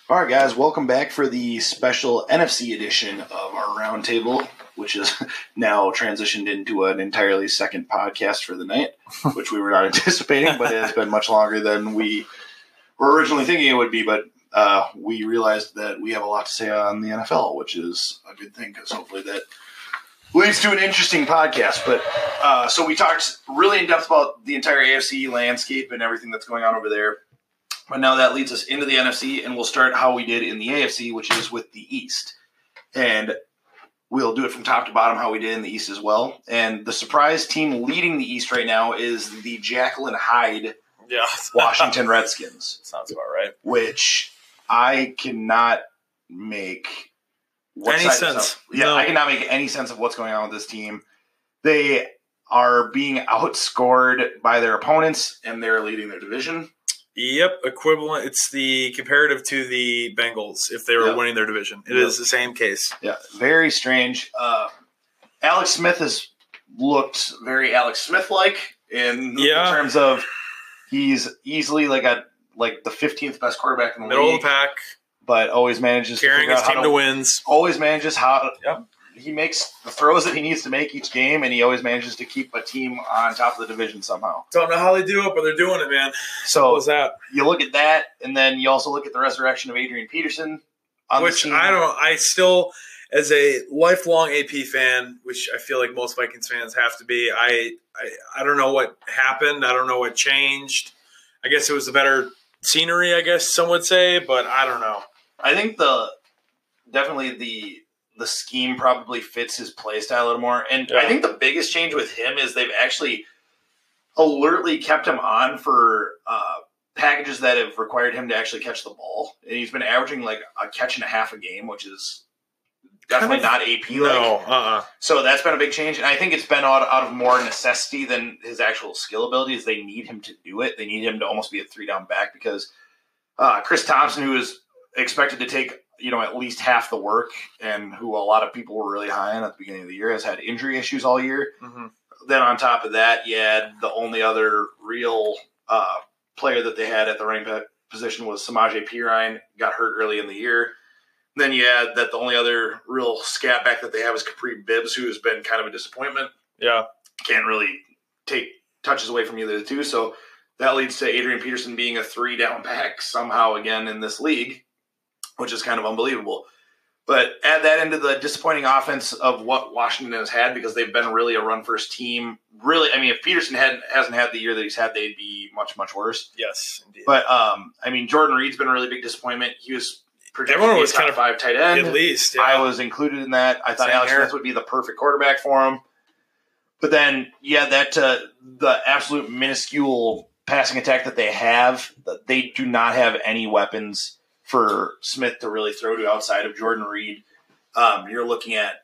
All right, guys, welcome back for the special NFC edition of our roundtable, which is now transitioned into an entirely second podcast for the night, which we were not anticipating, but it has been much longer than we were originally thinking it would be. But we realized that we have a lot to say on the NFL, which is a good thing because hopefully that leads to an interesting podcast. But so we talked really in depth about the entire AFC landscape and everything that's going on over there. But now that leads us into the NFC, and we'll start how we did in the AFC, which is with the East. And we'll do it from top to bottom how we did in the East as well. And the surprise team leading the East right now is the Jekyll and Hyde Washington Redskins. Sounds about right. Which I cannot make any sense. I cannot make any sense of what's going on with this team. They are being outscored by their opponents, and they're leading their division. Yep, equivalent. It's the comparative to the Bengals if they were winning their division. It is the same case. Yeah, very strange. Alex Smith has looked very Alex Smith-like in terms of he's easily like the 15th best quarterback in the middle league. Of the pack, but always manages carrying his team to wins. Always manages how. Yep. He makes the throws that he needs to make each game, and he always manages to keep a team on top of the division somehow. Don't know how they do it, but they're doing it, man. So what was that? You look at that, and then you also look at the resurrection of Adrian Peterson. Which I still, as a lifelong AP fan, which I feel like most Vikings fans have to be, I don't know what happened. I don't know what changed. I guess it was the better scenery, I guess some would say, but I don't know. I think definitely the scheme probably fits his play style a little more. And I think the biggest change with him is they've actually alertly kept him on for packages that have required him to actually catch the ball. And he's been averaging like a catch and a half a game, which is definitely not AP. No, So that's been a big change. And I think it's been out of more necessity than his actual skill abilities. They need him to do it. They need him to almost be a 3-down back because Chris Thompson, who is expected to take at least half the work, and who a lot of people were really high on at the beginning of the year, has had injury issues all year. Mm-hmm. Then on top of that, you had the only other real player that they had at the running back position was Samaje Perine, got hurt early in the year. Then you had that the only other real scat back that they have is Capri Bibbs, who has been kind of a disappointment. Yeah. Can't really take touches away from either of the two. So that leads to Adrian Peterson being a 3-down back somehow again in this league, which is kind of unbelievable. But add that into the disappointing offense of what Washington has had, because they've been really a run-first team. Really, I mean, if Peterson hasn't had the year that he's had, they'd be much, much worse. Yes, indeed. But, Jordan Reed's been a really big disappointment. He was projected Everyone to be was a top kind of 5 tight end. At least, yeah. I was included in that. I thought Alex Smith would be the perfect quarterback for him. But then, the absolute minuscule passing attack that they have, they do not have any weapons for Smith to really throw to outside of Jordan Reed. You're looking at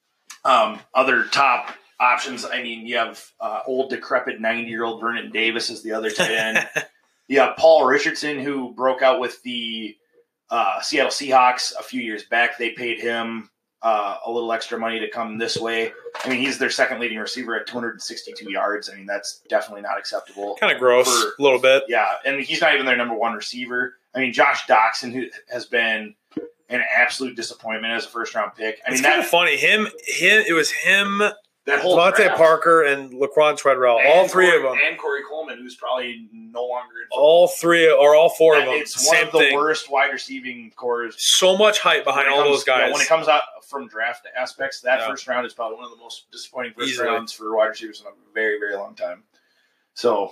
other top options. I mean, you have old, decrepit 90-year-old Vernon Davis as the other tight end. You have Paul Richardson, who broke out with the Seattle Seahawks a few years back. They paid him a little extra money to come this way. I mean, he's their second leading receiver at 262 yards. I mean, that's definitely not acceptable. Kind of gross a little bit. Yeah, and he's not even their number one receiver. I mean, Josh Doxson, who has been an absolute disappointment as a first-round pick. I mean, it's kind of funny. It was him, that whole Devontae Parker, and Laquan Treadwell. All three of them. And Corey Coleman, who's probably no longer in football. All three, or all four of them. It's one of the worst wide receiving cores. So much hype behind all those guys. When it comes out from draft aspects, that first round is probably one of the most disappointing first rounds for wide receivers in a very, very long time. So,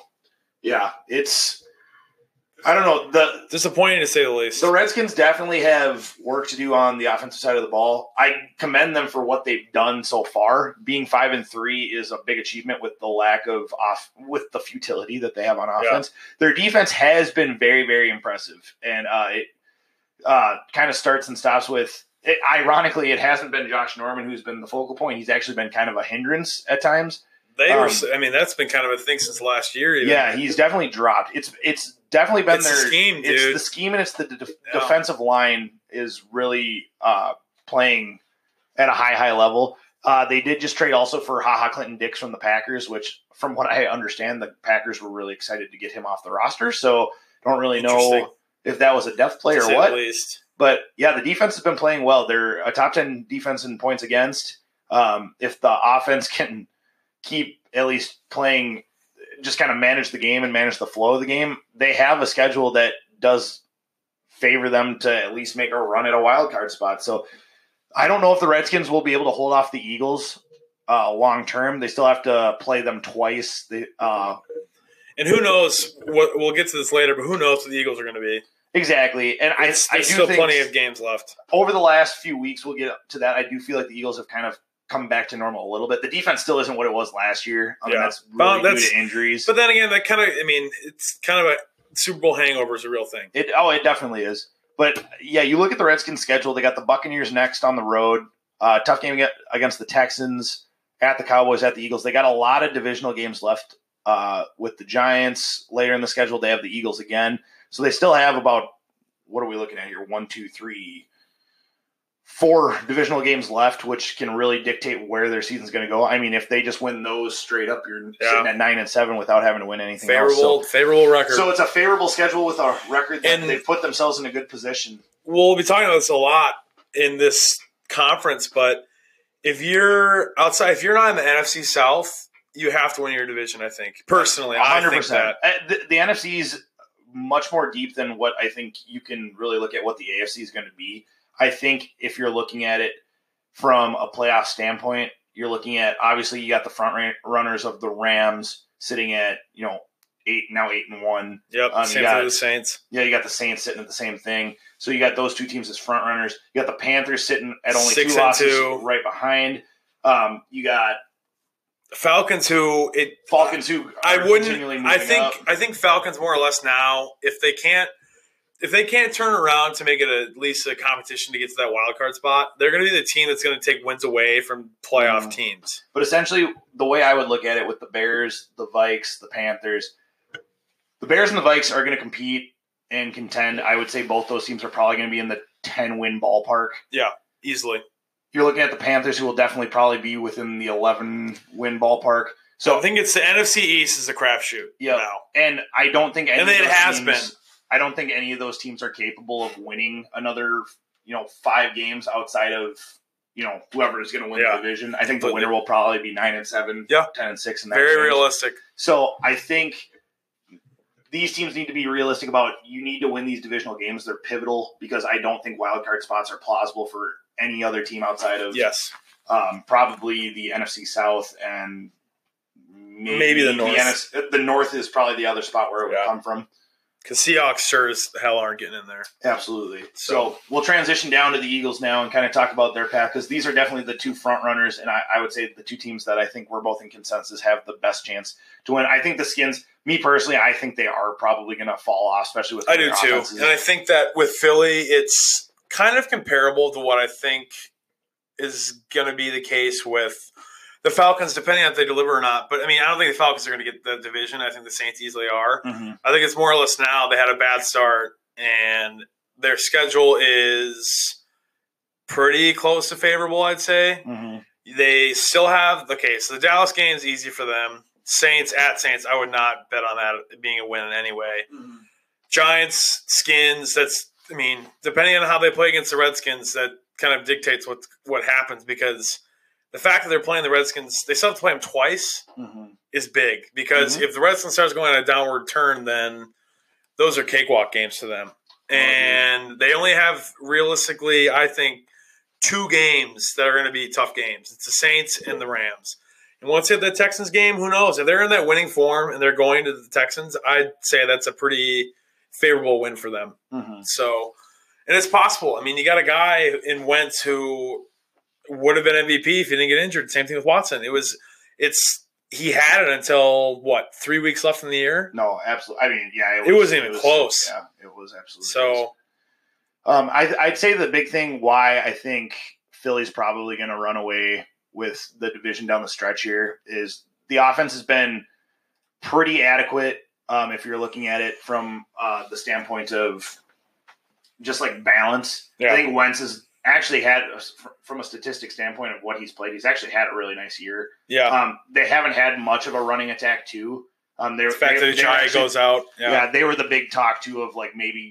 it's... I don't know. Disappointing to say the least. The Redskins definitely have work to do on the offensive side of the ball. I commend them for what they've done so far. Being 5-3 is a big achievement with the lack of with the futility that they have on offense. Yeah. Their defense has been very, very impressive, and it kind of starts and stops with. Ironically, it hasn't been Josh Norman who's been the focal point. He's actually been kind of a hindrance at times. That's been kind of a thing since last year. Even. Yeah, he's definitely dropped. It's definitely been the scheme, dude. It's the scheme, and it's the defensive line is really playing at a high level. They did just trade also for HaHa Clinton Dix from the Packers, which, from what I understand, the Packers were really excited to get him off the roster. So don't really know if that was a depth play or what. At least. But yeah, the defense has been playing well. They're a top 10 defense in points against. If the offense can keep at least playing, just kind of manage the game and manage the flow of the game, they have a schedule that does favor them to at least make a run at a wild card spot. So I don't know if the Redskins will be able to hold off the Eagles long term. They still have to play them twice. And who knows? We'll get to this later, but who knows what the Eagles are going to be? Exactly. And I do still think plenty of games left. Over the last few weeks, we'll get to that. I do feel like the Eagles have kind of come back to normal a little bit. The defense still isn't what it was last year. That's really due to injuries. But then again, it's kind of a Super Bowl hangover is a real thing. It definitely is. But yeah, you look at the Redskins schedule. They got the Buccaneers next on the road. Tough game against the Texans, at the Cowboys, at the Eagles. They got a lot of divisional games left with the Giants. Later in the schedule, they have the Eagles again. So they still have about, what are we looking at here? 1, 2, 3, 4 divisional games left, which can really dictate where their season's going to go. I mean, if they just win those straight up, you're sitting at 9-7 without having to win anything else. Favorable record. So it's a favorable schedule with a record that they've put themselves in a good position. We'll be talking about this a lot in this conference, but if you're not in the NFC South, you have to win your division, I think. Personally, 100%. I think that. The NFC is much more deep than what I think you can really look at what the AFC is going to be. I think if you're looking at it from a playoff standpoint, you're looking at, obviously you got the front runners of the Rams sitting at, 8-1. Yep, same for the Saints. Yeah, you got the Saints sitting at the same thing. So you got those two teams as front runners. You got the Panthers sitting at only 2 losses right behind. You got Falcons who I think Falcons more or less now, if they can't turn around to make it at least a competition to get to that wild card spot, they're going to be the team that's going to take wins away from playoff teams. But essentially, the way I would look at it with the Bears, the Vikes, the Panthers, the Bears and the Vikes are going to compete and contend. I would say both those teams are probably going to be in the 10-win ballpark. Yeah, easily. You're looking at the Panthers, who will definitely probably be within the 11-win ballpark. So I think it's the NFC East is a crapshoot now. And I don't think any been. I don't think any of those teams are capable of winning another, 5 games outside of, whoever is going to win the division. I think the winner will probably be 9-7, 10-6 in that. Very realistic. So I think these teams need to be realistic about, you need to win these divisional games. They're pivotal, because I don't think wildcard spots are plausible for any other team outside of probably the NFC South and maybe the North. The North is probably the other spot where it would come from. Because Seahawks sure as hell aren't getting in there. Absolutely. So we'll transition down to the Eagles now and kind of talk about their path, because these are definitely the 2 front runners, and I would say the 2 teams that I think we're both in consensus have the best chance to win. I think the Skins, me personally, I think they are probably going to fall off, especially with I do too. Offenses. And I think that with Philly, it's kind of comparable to what I think is going to be the case with the Falcons, depending on if they deliver or not. But, I don't think the Falcons are going to get the division. I think the Saints easily are. Mm-hmm. I think it's more or less now they had a bad start, and their schedule is pretty close to favorable, I'd say. Mm-hmm. They still have – so the Dallas game is easy for them. Saints at Saints, I would not bet on that being a win in any way. Mm-hmm. Giants, Skins, that's – depending on how they play against the Redskins, that kind of dictates what happens, because – the fact that they're playing the Redskins, they still have to play them twice, is big. Because if the Redskins starts going on a downward turn, then those are cakewalk games to them. And they only have, realistically, I think, 2 games that are going to be tough games. It's the Saints and the Rams. And once you hit the Texans game, who knows? If they're in that winning form and they're going to the Texans, I'd say that's a pretty favorable win for them. Mm-hmm. So, and it's possible. You got a guy in Wentz who would have been MVP if he didn't get injured. Same thing with Watson. He had it until 3 weeks left in the year? No, absolutely. It wasn't even close. Yeah, it was absolutely so. Close. I'd say the big thing why I think Philly's probably going to run away with the division down the stretch here is the offense has been pretty adequate. If you're looking at it from the standpoint of just like balance, I think Wentz is actually had, from a statistic standpoint of what he's played, he's actually had a really nice year. Yeah. They haven't had much of a running attack too. The fact that Ajayi goes out. Yeah, they were the big talk too of like maybe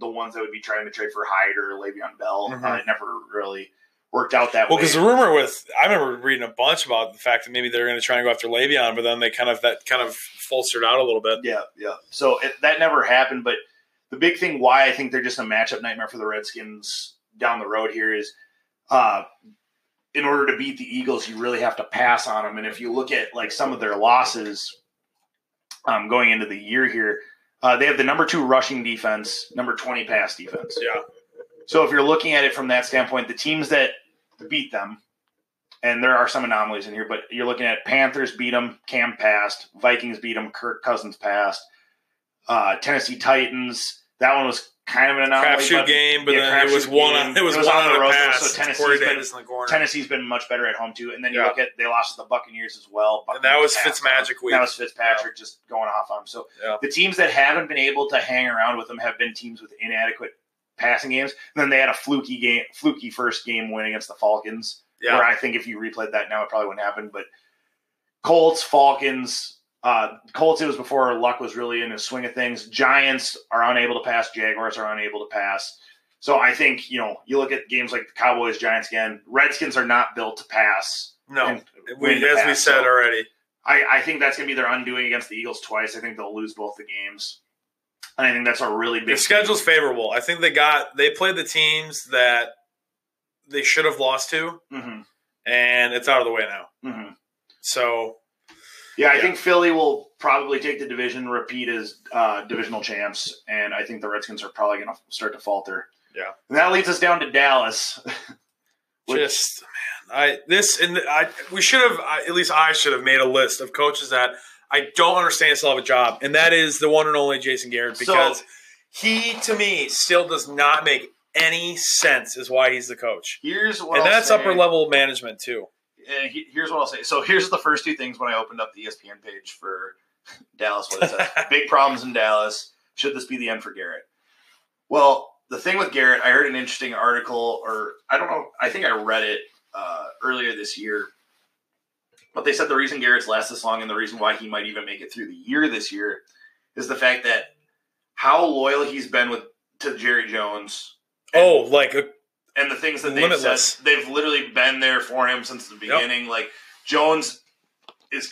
the ones that would be trying to trade for Hyde or Le'Veon Bell. Mhm. It never really worked out that Well, way. because the rumor I remember reading a bunch about the fact that maybe they're going to try and go after Le'Veon, but then that kind of faltered out a little bit. Yeah. So that never happened. But the big thing why I think they're just a matchup nightmare for the Redskins down the road here is in order to beat the Eagles, you really have to pass on them. And if you look at like some of their losses going into the year here, they have the number 2 rushing defense, number 20 pass defense. Yeah. So if you're looking at it from that standpoint, the teams that beat them, and there are some anomalies in here, but you're looking at Panthers beat them, Cam passed, Vikings beat them, Kirk Cousins passed, Tennessee Titans, that one was kind of an anomaly. Crapshoot game, but then it was one on the road pass. So Tennessee's been much better at home too. And then you look at they lost to the Buccaneers as well. And that was Fitzmagic week. That was Fitzpatrick just going off on them. So the teams that haven't been able to hang around with them have been teams with inadequate passing games. And then they had a fluky first game win against the Falcons. Yeah. Where I think if you replayed that now, it probably wouldn't happen. But Colts, Falcons. Colts, it was before Luck was really in the swing of things. Giants are unable to pass. Jaguars are unable to pass. So I think, you look at games like the Cowboys, Giants again. Redskins are not built to pass. No, as we said already. I think that's going to be their undoing against the Eagles twice. I think they'll lose both the games. And I think that's a really big Their schedule's favorable. I think they played the teams that they should have lost to, and it's out of the way now. Mm-hmm. So... Yeah, I think Philly will probably take the division, repeat as divisional champs, and I think the Redskins are probably going to start to falter. Yeah, and that leads us down to Dallas. We should have at least I should have made a list of coaches that I don't understand still have a job, and that is the one and only Jason Garrett because he to me still does not make any sense as why he's the coach. That's upper level management too. And here's what I'll say. So here's the first 2 things when I opened up the ESPN page for Dallas. What it says: big problems in Dallas. Should this be the end for Garrett? Well, the thing with Garrett, I heard an interesting article, or I don't know. I think I read it earlier this year. But they said the reason Garrett's lasted this long and the reason why he might even make it through the year this year is the fact that how loyal he's been to Jerry Jones. And the things that they've said, they've literally been there for him since the beginning. Yep. Like, Jones is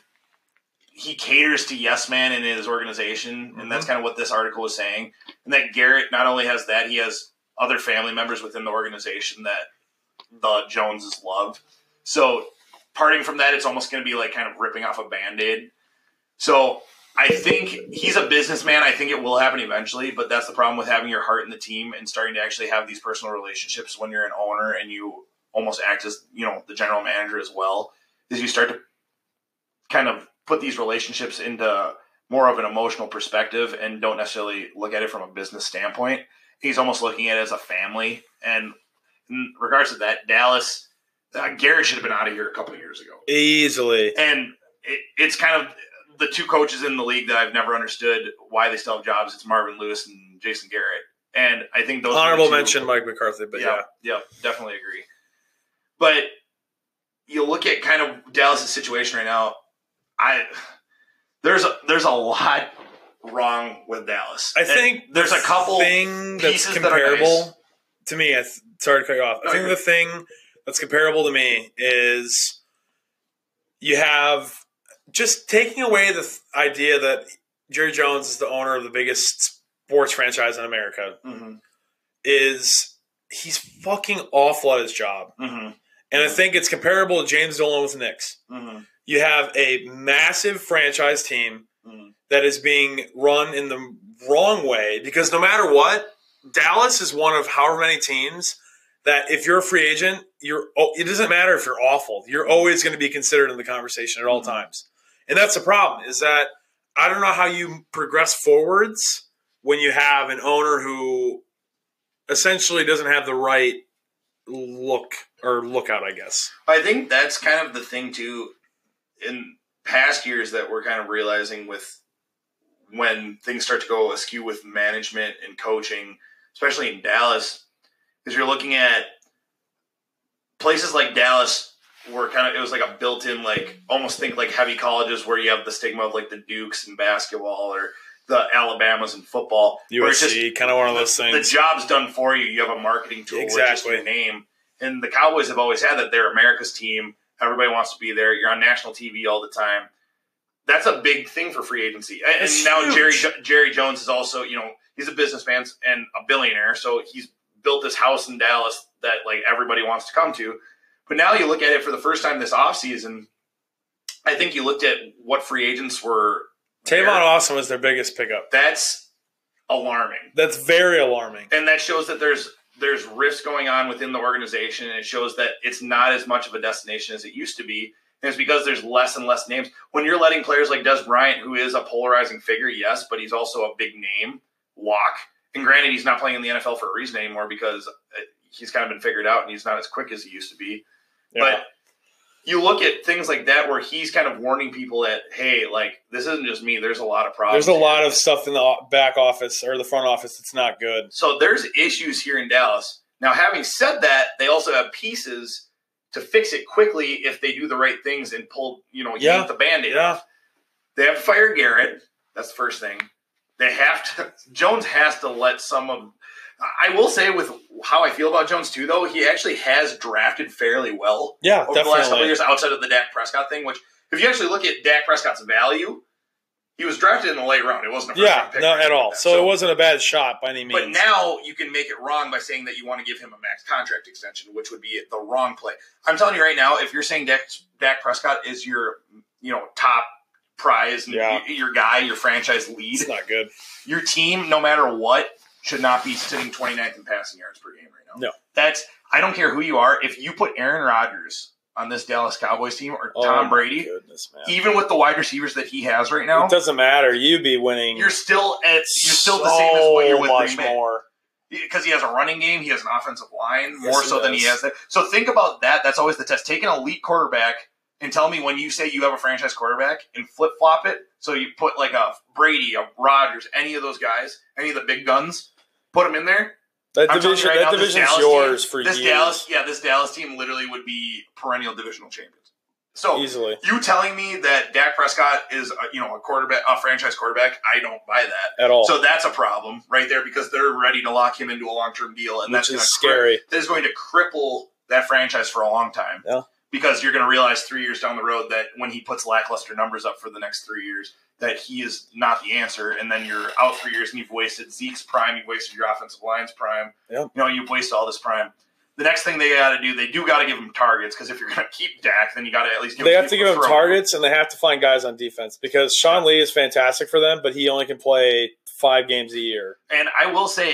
he caters to yes man in his organization, and that's kind of what this article was saying. And that Garrett not only has that, he has other family members within the organization that the Joneses love. So, parting from that, it's almost going to be like kind of ripping off a Band-Aid. So, I think he's a businessman. I think it will happen eventually, but that's the problem with having your heart in the team and starting to actually have these personal relationships when you're an owner and you almost act as, the general manager as well, is you start to kind of put these relationships into more of an emotional perspective and don't necessarily look at it from a business standpoint. He's almost looking at it as a family. And in regards to that, Dallas, Garrett should have been out of here a couple of years ago. Easily. And it's kind of the 2 coaches in the league that I've never understood why they still have jobs. It's Marvin Lewis and Jason Garrett. And I think those honorable mention Mike McCarthy, but yeah, definitely agree. But you look at kind of Dallas' situation right now, there's a lot wrong with Dallas. I think there's a couple thing that's comparable to me. Sorry to cut you off. I think the thing that's comparable to me is you have just taking away the idea that Jerry Jones is the owner of the biggest sports franchise in America is he's fucking awful at his job. And I think it's comparable to James Dolan with the Knicks. You have a massive franchise team that is being run in the wrong way because no matter what, Dallas is one of however many teams that if you're a free agent, it doesn't matter if you're awful. You're always going to be considered in the conversation at all times. And that's the problem, is that I don't know how you progress forwards when you have an owner who essentially doesn't have the right lookout, I guess. I think that's kind of the thing, too, in past years that we're kind of realizing with when things start to go askew with management and coaching, especially in Dallas, is you're looking at places like Dallas were it was like a built-in, almost think like heavy colleges where you have the stigma of like the Dukes in basketball or the Alabama's in football. USC, kind of one of those things. The job's done for you. You have a marketing tool with just your name. And the Cowboys have always had that. They're America's team. Everybody wants to be there. You're on national TV all the time. That's a big thing for free agency. And now Jerry Jones is also, he's a businessman and a billionaire, so he's built this house in Dallas that like everybody wants to come to. But now you look at it for the first time this offseason, I think you looked at what free agents were. Tavon Austin was their biggest pickup. That's alarming. That's very alarming. And that shows that there's rifts going on within the organization, and it shows that it's not as much of a destination as it used to be. And it's because there's less and less names. When you're letting players like Des Bryant, who is a polarizing figure, yes, but he's also a big name, walk. And granted, he's not playing in the NFL for a reason anymore because he's kind of been figured out and he's not as quick as he used to be. Yeah. But you look at things like that where he's kind of warning people that, hey, like, this isn't just me. There's a lot of problems. There's a lot of stuff in the back office or the front office that's not good. So there's issues here in Dallas. Now, having said that, they also have pieces to fix it quickly if they do the right things and pull, yank the Band-Aid off. They have to fire Garrett. That's the first thing. They have to – Jones has to let some of – I will say with how I feel about Jones too, though, he actually has drafted fairly well over the last couple of years outside of the Dak Prescott thing, which if you actually look at Dak Prescott's value, he was drafted in the late round. It wasn't a first-round pick. Not at all. So it wasn't a bad shot by any means. But now you can make it wrong by saying that you want to give him a max contract extension, which would be the wrong play. I'm telling you right now, if you're saying Dak Prescott is your top prize, and your guy, your franchise lead, it's not good. Your team, no matter what, should not be sitting 29th in passing yards per game right now. No. I don't care who you are. If you put Aaron Rodgers on this Dallas Cowboys team or Tom Brady, goodness, man. Even with the wide receivers that he has right now, it doesn't matter. You'd be winning. You're still the same as what you're with much Green Bay. More. Because he has a running game, he has an offensive line more so than he has that. So think about that. That's always the test. Take an elite quarterback and tell me when you say you have a franchise quarterback and flip-flop it. So you put like a Brady, a Rodgers, any of those guys, any of the big guns, put them in there. That division's yours for years. This Dallas team literally would be perennial divisional champions. So easily. You telling me that Dak Prescott is a quarterback, a franchise quarterback, I don't buy that at all. So that's a problem right there because they're ready to lock him into a long-term deal, and that's scary. That is going to cripple that franchise for a long time. Yeah. Because you're going to realize 3 years down the road that when he puts lackluster numbers up for the next 3 years, that he is not the answer, and then you're out 3 years and you've wasted Zeke's prime, you've wasted your offensive line's prime. Yep. You've wasted all this prime. The next thing they got to do, they got to give him targets because if you're going to keep Dak, then you got to at least give him. They have to give him targets, and they have to find guys on defense because Sean Lee is fantastic for them, but he only can play 5 games a year. And I will say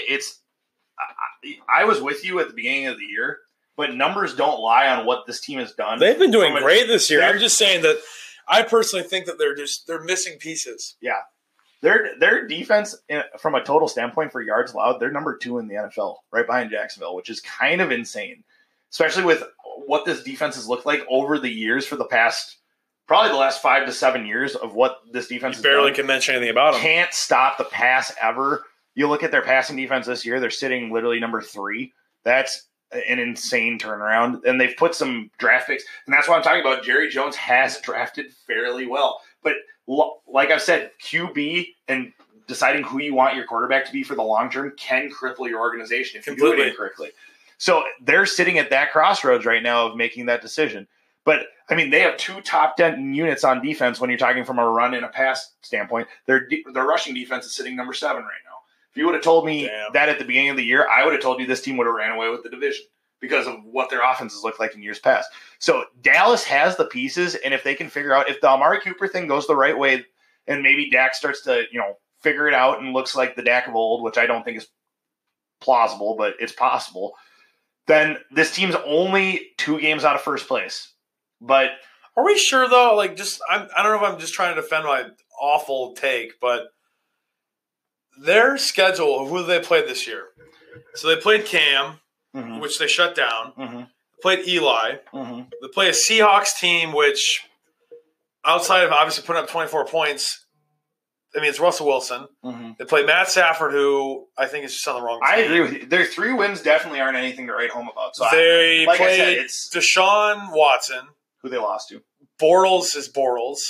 I was with you at the beginning of the year, but numbers don't lie on what this team has done. They've been doing great this year. I'm just saying that I personally think that they're missing pieces. Yeah. Their defense, from a total standpoint for yards allowed, they're number 2 in the NFL, right behind Jacksonville, which is kind of insane, especially with what this defense has looked like over the years for probably the last 5 to 7 years of what this defense has barely done. Can mention anything about them. Can't stop the pass ever. You look at their passing defense this year, they're sitting literally number 3. That's an insane turnaround. And they've put some draft picks, and that's what I'm talking about. Jerry Jones has drafted fairly well. But like I've said, QB and deciding who you want your quarterback to be for the long term can cripple your organization if you do it incorrectly. So they're sitting at that crossroads right now of making that decision. But, I mean, they have 2 top 10 units on defense when you're talking from a run and a pass standpoint. Their rushing defense is sitting number 7 right now. If you would have told me that at the beginning of the year, I would have told you this team would have ran away with the division because of what their offenses looked like in years past. So Dallas has the pieces, and if they can figure out – if the Amari Cooper thing goes the right way and maybe Dak starts to, figure it out and looks like the Dak of old, which I don't think is plausible, but it's possible, then this team's only 2 games out of first place. But are we sure, though? I don't know if I'm just trying to defend my awful take, but their schedule, who they played this year? So they played Cam, which they shut down. They played Eli. They play a Seahawks team, which outside of obviously putting up 24 points, I mean, it's Russell Wilson. They play Matt Stafford, who I think is just on the wrong team. I agree with you. Their 3 wins definitely aren't anything to write home about. So they played Deshaun Watson, who they lost to. Bortles is Bortles.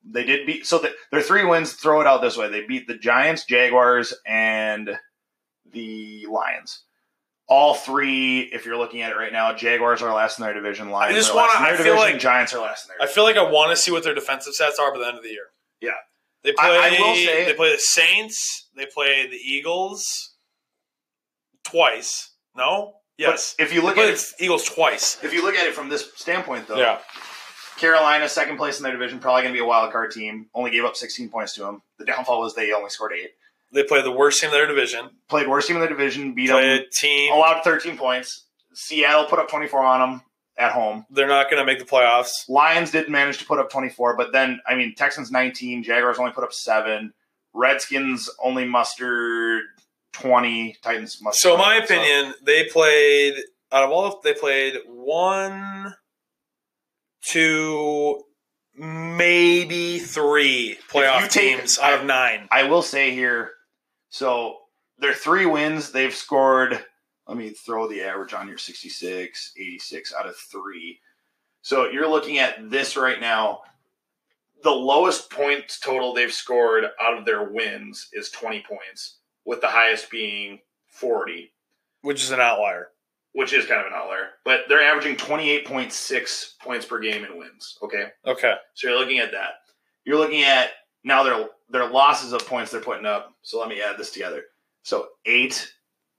They did beat. So their 3 wins. Throw it out this way: they beat the Giants, Jaguars, and the Lions. All 3, if you're looking at it right now, Jaguars are last in their division. Lions I just are last in wanna- their I feel division. like- Giants are last in their I division. feel like I want to see what their defensive stats are by the end of the year. Yeah. They play. I will say- they play the Saints. They play the Eagles twice. No. Yes. But if you look they at play it, the Eagles twice. if you look at it from this standpoint, though, Yeah. Carolina, second place in their division, probably going to be a wild card team. Only gave up 16 points to them. The downfall was they only scored 8. They play the worst team in their division. Played worst team in their division, beat Play them, a team. allowed 13 points. Seattle put up 24 on them at home. They're not going to make the playoffs. Lions did manage to put up 24, but then, I mean, Texans 19, Jaguars only put up 7. Redskins only mustered 20. Titans mustered So, in 20, my opinion, they played out of all. They played 1, 2, maybe 3 playoff you take- teams out of 9. I will say here, so their 3 wins, they've scored, let me throw the average on here, 66, 86 out of 3. So you're looking at this right now. The lowest points total they've scored out of their wins is 20 points, with the highest being 40, Which is an outlier. which is kind of an outlier. But they're averaging 28.6 points per game in wins, okay? Okay. So you're looking at that. You're looking at now their losses of points they're putting up. So let me add this together. So 8,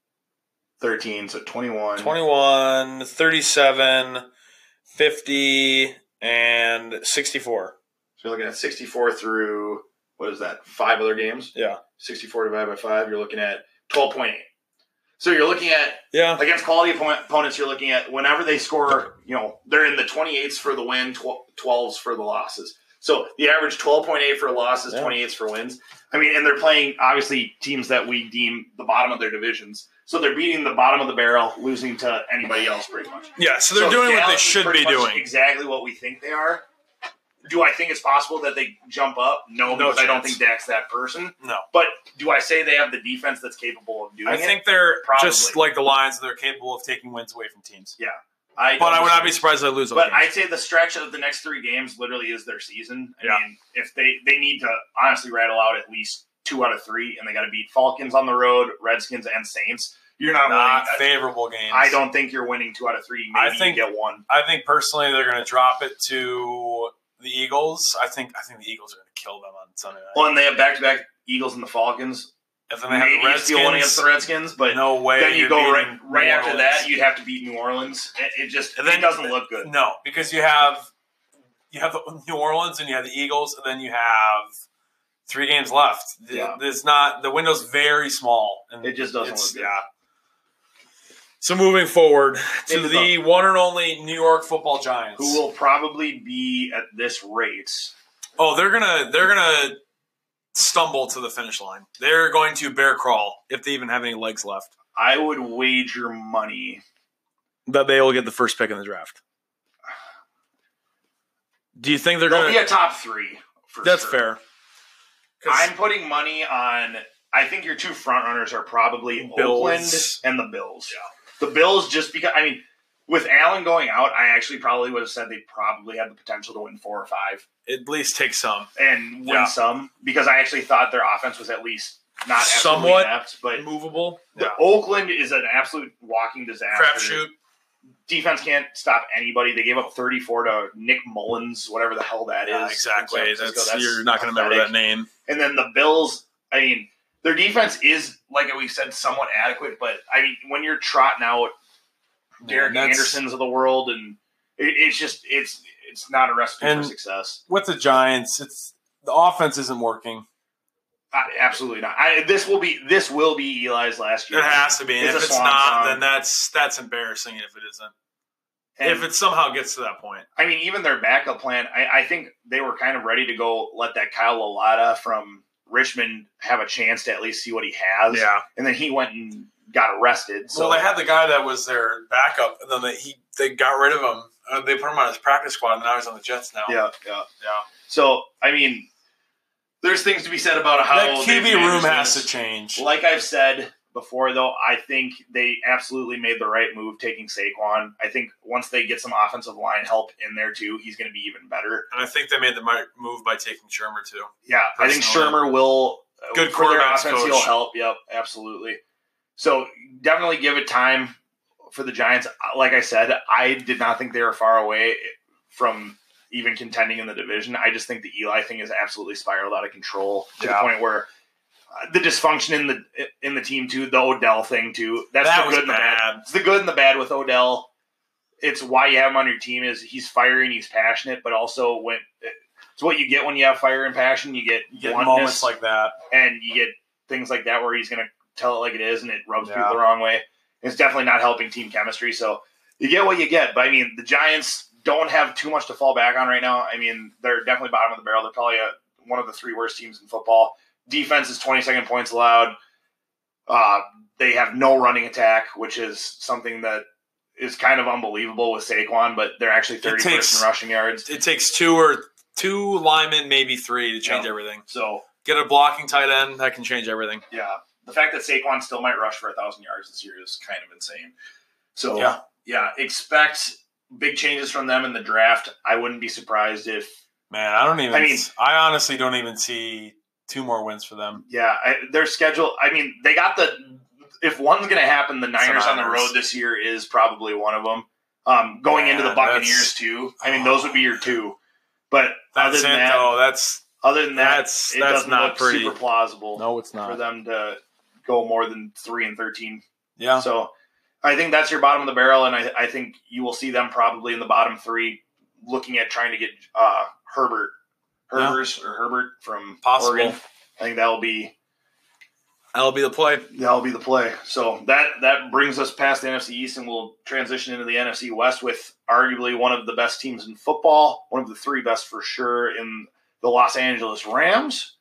13, so 21. 21, 37, 50, and 64. So you're looking at 64 through, what is that, 5 other games? Yeah. 64 divided by 5, you're looking at 12.8. So you're looking at, Yeah. against quality opponents, you're looking at whenever they score, they're in the 28s for the win, 12s for the losses. So the average 12.8 for losses, 28s for wins. I mean, and they're playing, obviously, teams that we deem the bottom of their divisions. So they're beating the bottom of the barrel, losing to anybody else pretty much. Yeah, so they're doing what they Dallas is should pretty be much doing. Exactly what we think they are. Do I think it's possible that they jump up? No, because I don't chance. think Dak's that person. No. But do I say they have the defense that's capable of doing I it? think they're Probably. just like the Lions. They're capable of taking wins away from teams. Yeah. But I would not be surprised if they lose those But games. I'd say the stretch of the next 3 games literally is their season. I Yeah. mean, if they need to honestly rattle out at least 2 out of 3, and they got to beat Falcons on the road, Redskins, and Saints. You're not Not winning. favorable games. I don't think you're winning 2 out of 3. Maybe I think- you get 1. I think personally they're going to drop it to the Eagles. I think the Eagles are going to kill them on Sunday night. Well, and they have back-to-back Eagles and the Falcons. If then they have Maybe the you steal one against Redskins, the Redskins, but no way. then you you're go beating right New after Orleans. that, you'd have to beat New Orleans. It then- doesn't look good. No, because you have the New Orleans and you have the Eagles, and then you have 3 games left. Yeah. There's not the window's very small, and It just doesn't look good. Yeah. So moving forward to Into the one and only New York Football Giants, Who will probably be at this rate? oh, they're gonna stumble to the finish line. They're going to bear crawl if they even have any legs left. I would wager money. That they will get the first pick in the draft. Do you think they're They'll going be to? a top 3. For That's sure. fair. 'Cause I'm putting money on. I think your 2 front runners are probably Bills. Oakland and the Bills. Yeah. The Bills, just because with Allen going out, I actually probably would have said they probably had the potential to win 4 or 5 at least take some. and win Yeah. some, because I actually thought their offense was at least not absolutely Somewhat inept, but movable. the Oakland is an absolute walking disaster. Crapshoot. Defense can't stop anybody. They gave up 34 to Nick Mullins, whatever the hell that is. Yeah, exactly. in San Francisco. That's, you're not going to remember pathetic. that name. And then the Bills, their defense is, like we said, somewhat adequate. But, when you're trotting out Derek Man, that's- Andersons of the world, and it's not a recipe And- for success. with the Giants, the offense isn't working. Absolutely not. This will be Eli's last year. It has to be. And It's if a it's swan not, song. then that's embarrassing if it isn't. And, if it somehow gets to that point. even their backup plan, I think they were kind of ready to go let that Kyle Lalata from Richmond have a chance to at least see what he has. Yeah. And then he went and got arrested. So Well, they had the guy that was their backup, and then they got rid of him. They put him on his practice squad, and now he's on the Jets now. Yeah. Yeah. So, there's things to be said about how That they've QB room managed has this. to change. Like I've said, before, though, I think they absolutely made the right move taking Saquon. I think once they get some offensive line help in there, too, he's going to be even better. And I think they made the right move by taking Shermer, too. Yeah, I think Shermer will – good for their quarterback offense, coach. he'll help. Yep, absolutely. So definitely give it time for the Giants. Like I said, I did not think they were far away from even contending in the division. I just think the Eli thing has absolutely spiraled out of control to the point where the dysfunction in the team too, the Odell thing too. That's that the good and the bad. It's the good and the bad with Odell. It's why you have him on your team is he's fiery and he's passionate, but also it's what you get when you have fire and passion. You get moments like that, and you get things like that where he's going to tell it like it is, and it rubs people the wrong way. It's definitely not helping team chemistry. So you get what you get. But I mean, the Giants don't have too much to fall back on right now. I mean, they're definitely bottom of the barrel. They're probably one of the 3 worst teams in football. Defense is 22nd points allowed. They have no running attack, which is something that is kind of unbelievable with Saquon, but they're actually 31st in rushing yards. It takes two linemen, maybe 3, to change everything. So get a blocking tight end, that can change everything. Yeah. The fact that Saquon still might rush for 1,000 yards this year is kind of insane. So, yeah, expect big changes from them in the draft. I wouldn't be surprised if – Man, I honestly don't even see 2 more wins for them. Yeah, their schedule – I mean, they got if one's going to happen, the Niners on the road this year is probably one of them. Going into the Buccaneers, too. I mean, those would be your 2. But other than that, it doesn't not look pretty. super plausible. No, it's not. For them to go more than 3-13. Yeah. So I think that's your bottom of the barrel, and I think you will see them probably in the bottom 3 looking at trying to get Herbert from Oregon. I think that'll be the play. That'll be the play. So that brings us past the NFC East, and we'll transition into the NFC West with arguably one of the best teams in football, one of the 3 best for sure in the Los Angeles Rams,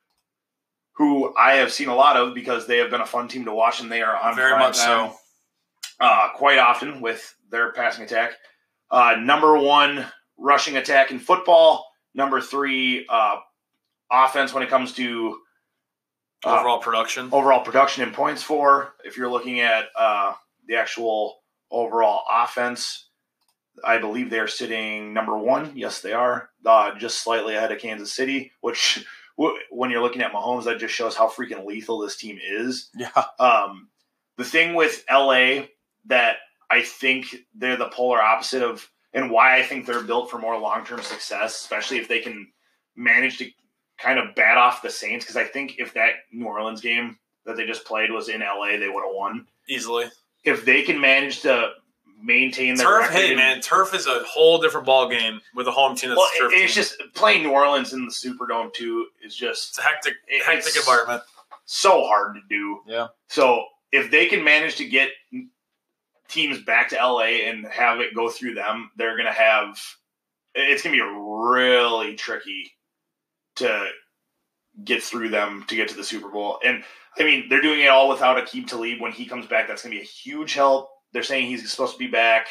who I have seen a lot of because they have been a fun team to watch, and they are on very much so quite often with their passing attack. Number 1 rushing attack in football. Number 3 offense when it comes to overall production in points for. If you're looking at the actual overall offense, I believe they are sitting number 1. Yes, they are. Just slightly ahead of Kansas City, which when you're looking at Mahomes, that just shows how freaking lethal this team is. Yeah. The thing with LA that I think they're the polar opposite of, and why I think they're built for more long-term success, especially if they can manage to kind of bat off the Saints, because I think if that New Orleans game that they just played was in LA, they would have won easily. If they can manage to maintain their turf, turf is a whole different ball game with a home team. It's just playing New Orleans in the Superdome too is just it's a hectic environment. So hard to do. Yeah. So if they can manage to get teams back to LA and have it go through them, they're going to have – it's going to be really tricky to get through them to get to the Super Bowl. And, I mean, they're doing it all without Aqib Talib. When he comes back, that's going to be a huge help. They're saying he's supposed to be back.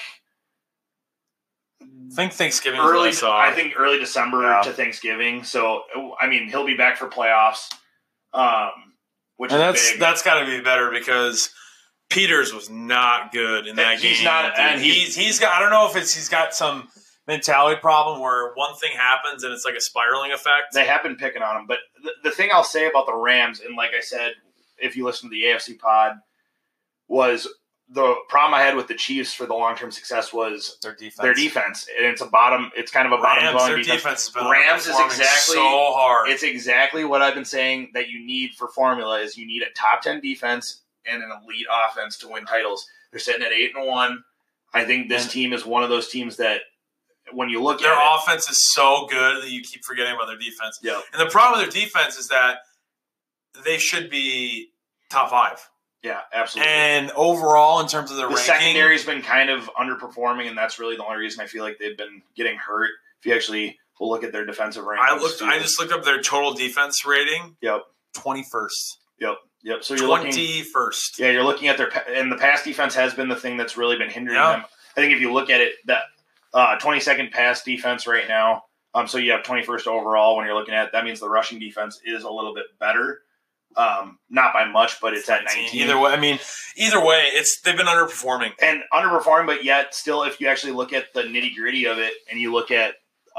I think Thanksgiving. I think early December to Thanksgiving. So, I mean, he'll be back for playoffs, which is big. That's got to be better because Peters was not good in that game. He's not, and he's got. I don't know if he's got some mentality problem where one thing happens and it's like a spiraling effect. They have been picking on him, but the thing I'll say about the Rams, and like I said, if you listen to the AFC pod, was the problem I had with the Chiefs for the long-term success was their defense. And it's kind of a bottom-dwelling defense. Rams is exactly so hard. It's exactly what I've been saying that you need for formula is you need a top 10 defense and an elite offense to win titles. They're sitting at 8-1. I think this team is one of those teams that when you look at their offense is so good that you keep forgetting about their defense. Yep. And the problem with their defense is that they should be top 5. Yeah, absolutely. And overall, in terms of the ranking, secondary's been kind of underperforming, and that's really the only reason I feel like they've been getting hurt. If you actually will look at their defensive rankings. I just looked up their total defense rating. Yep. 21st. Yep. So you're 21st. You're looking at and the pass defense has been the thing that's really been hindering them. I think if you look at it, that 22nd pass defense right now, so you have 21st overall when you're looking at it, that means the rushing defense is a little bit better. Not by much, but it's at 19. Either way, they've been underperforming. And underperforming, but yet still, if you actually look at the nitty-gritty of it and you look at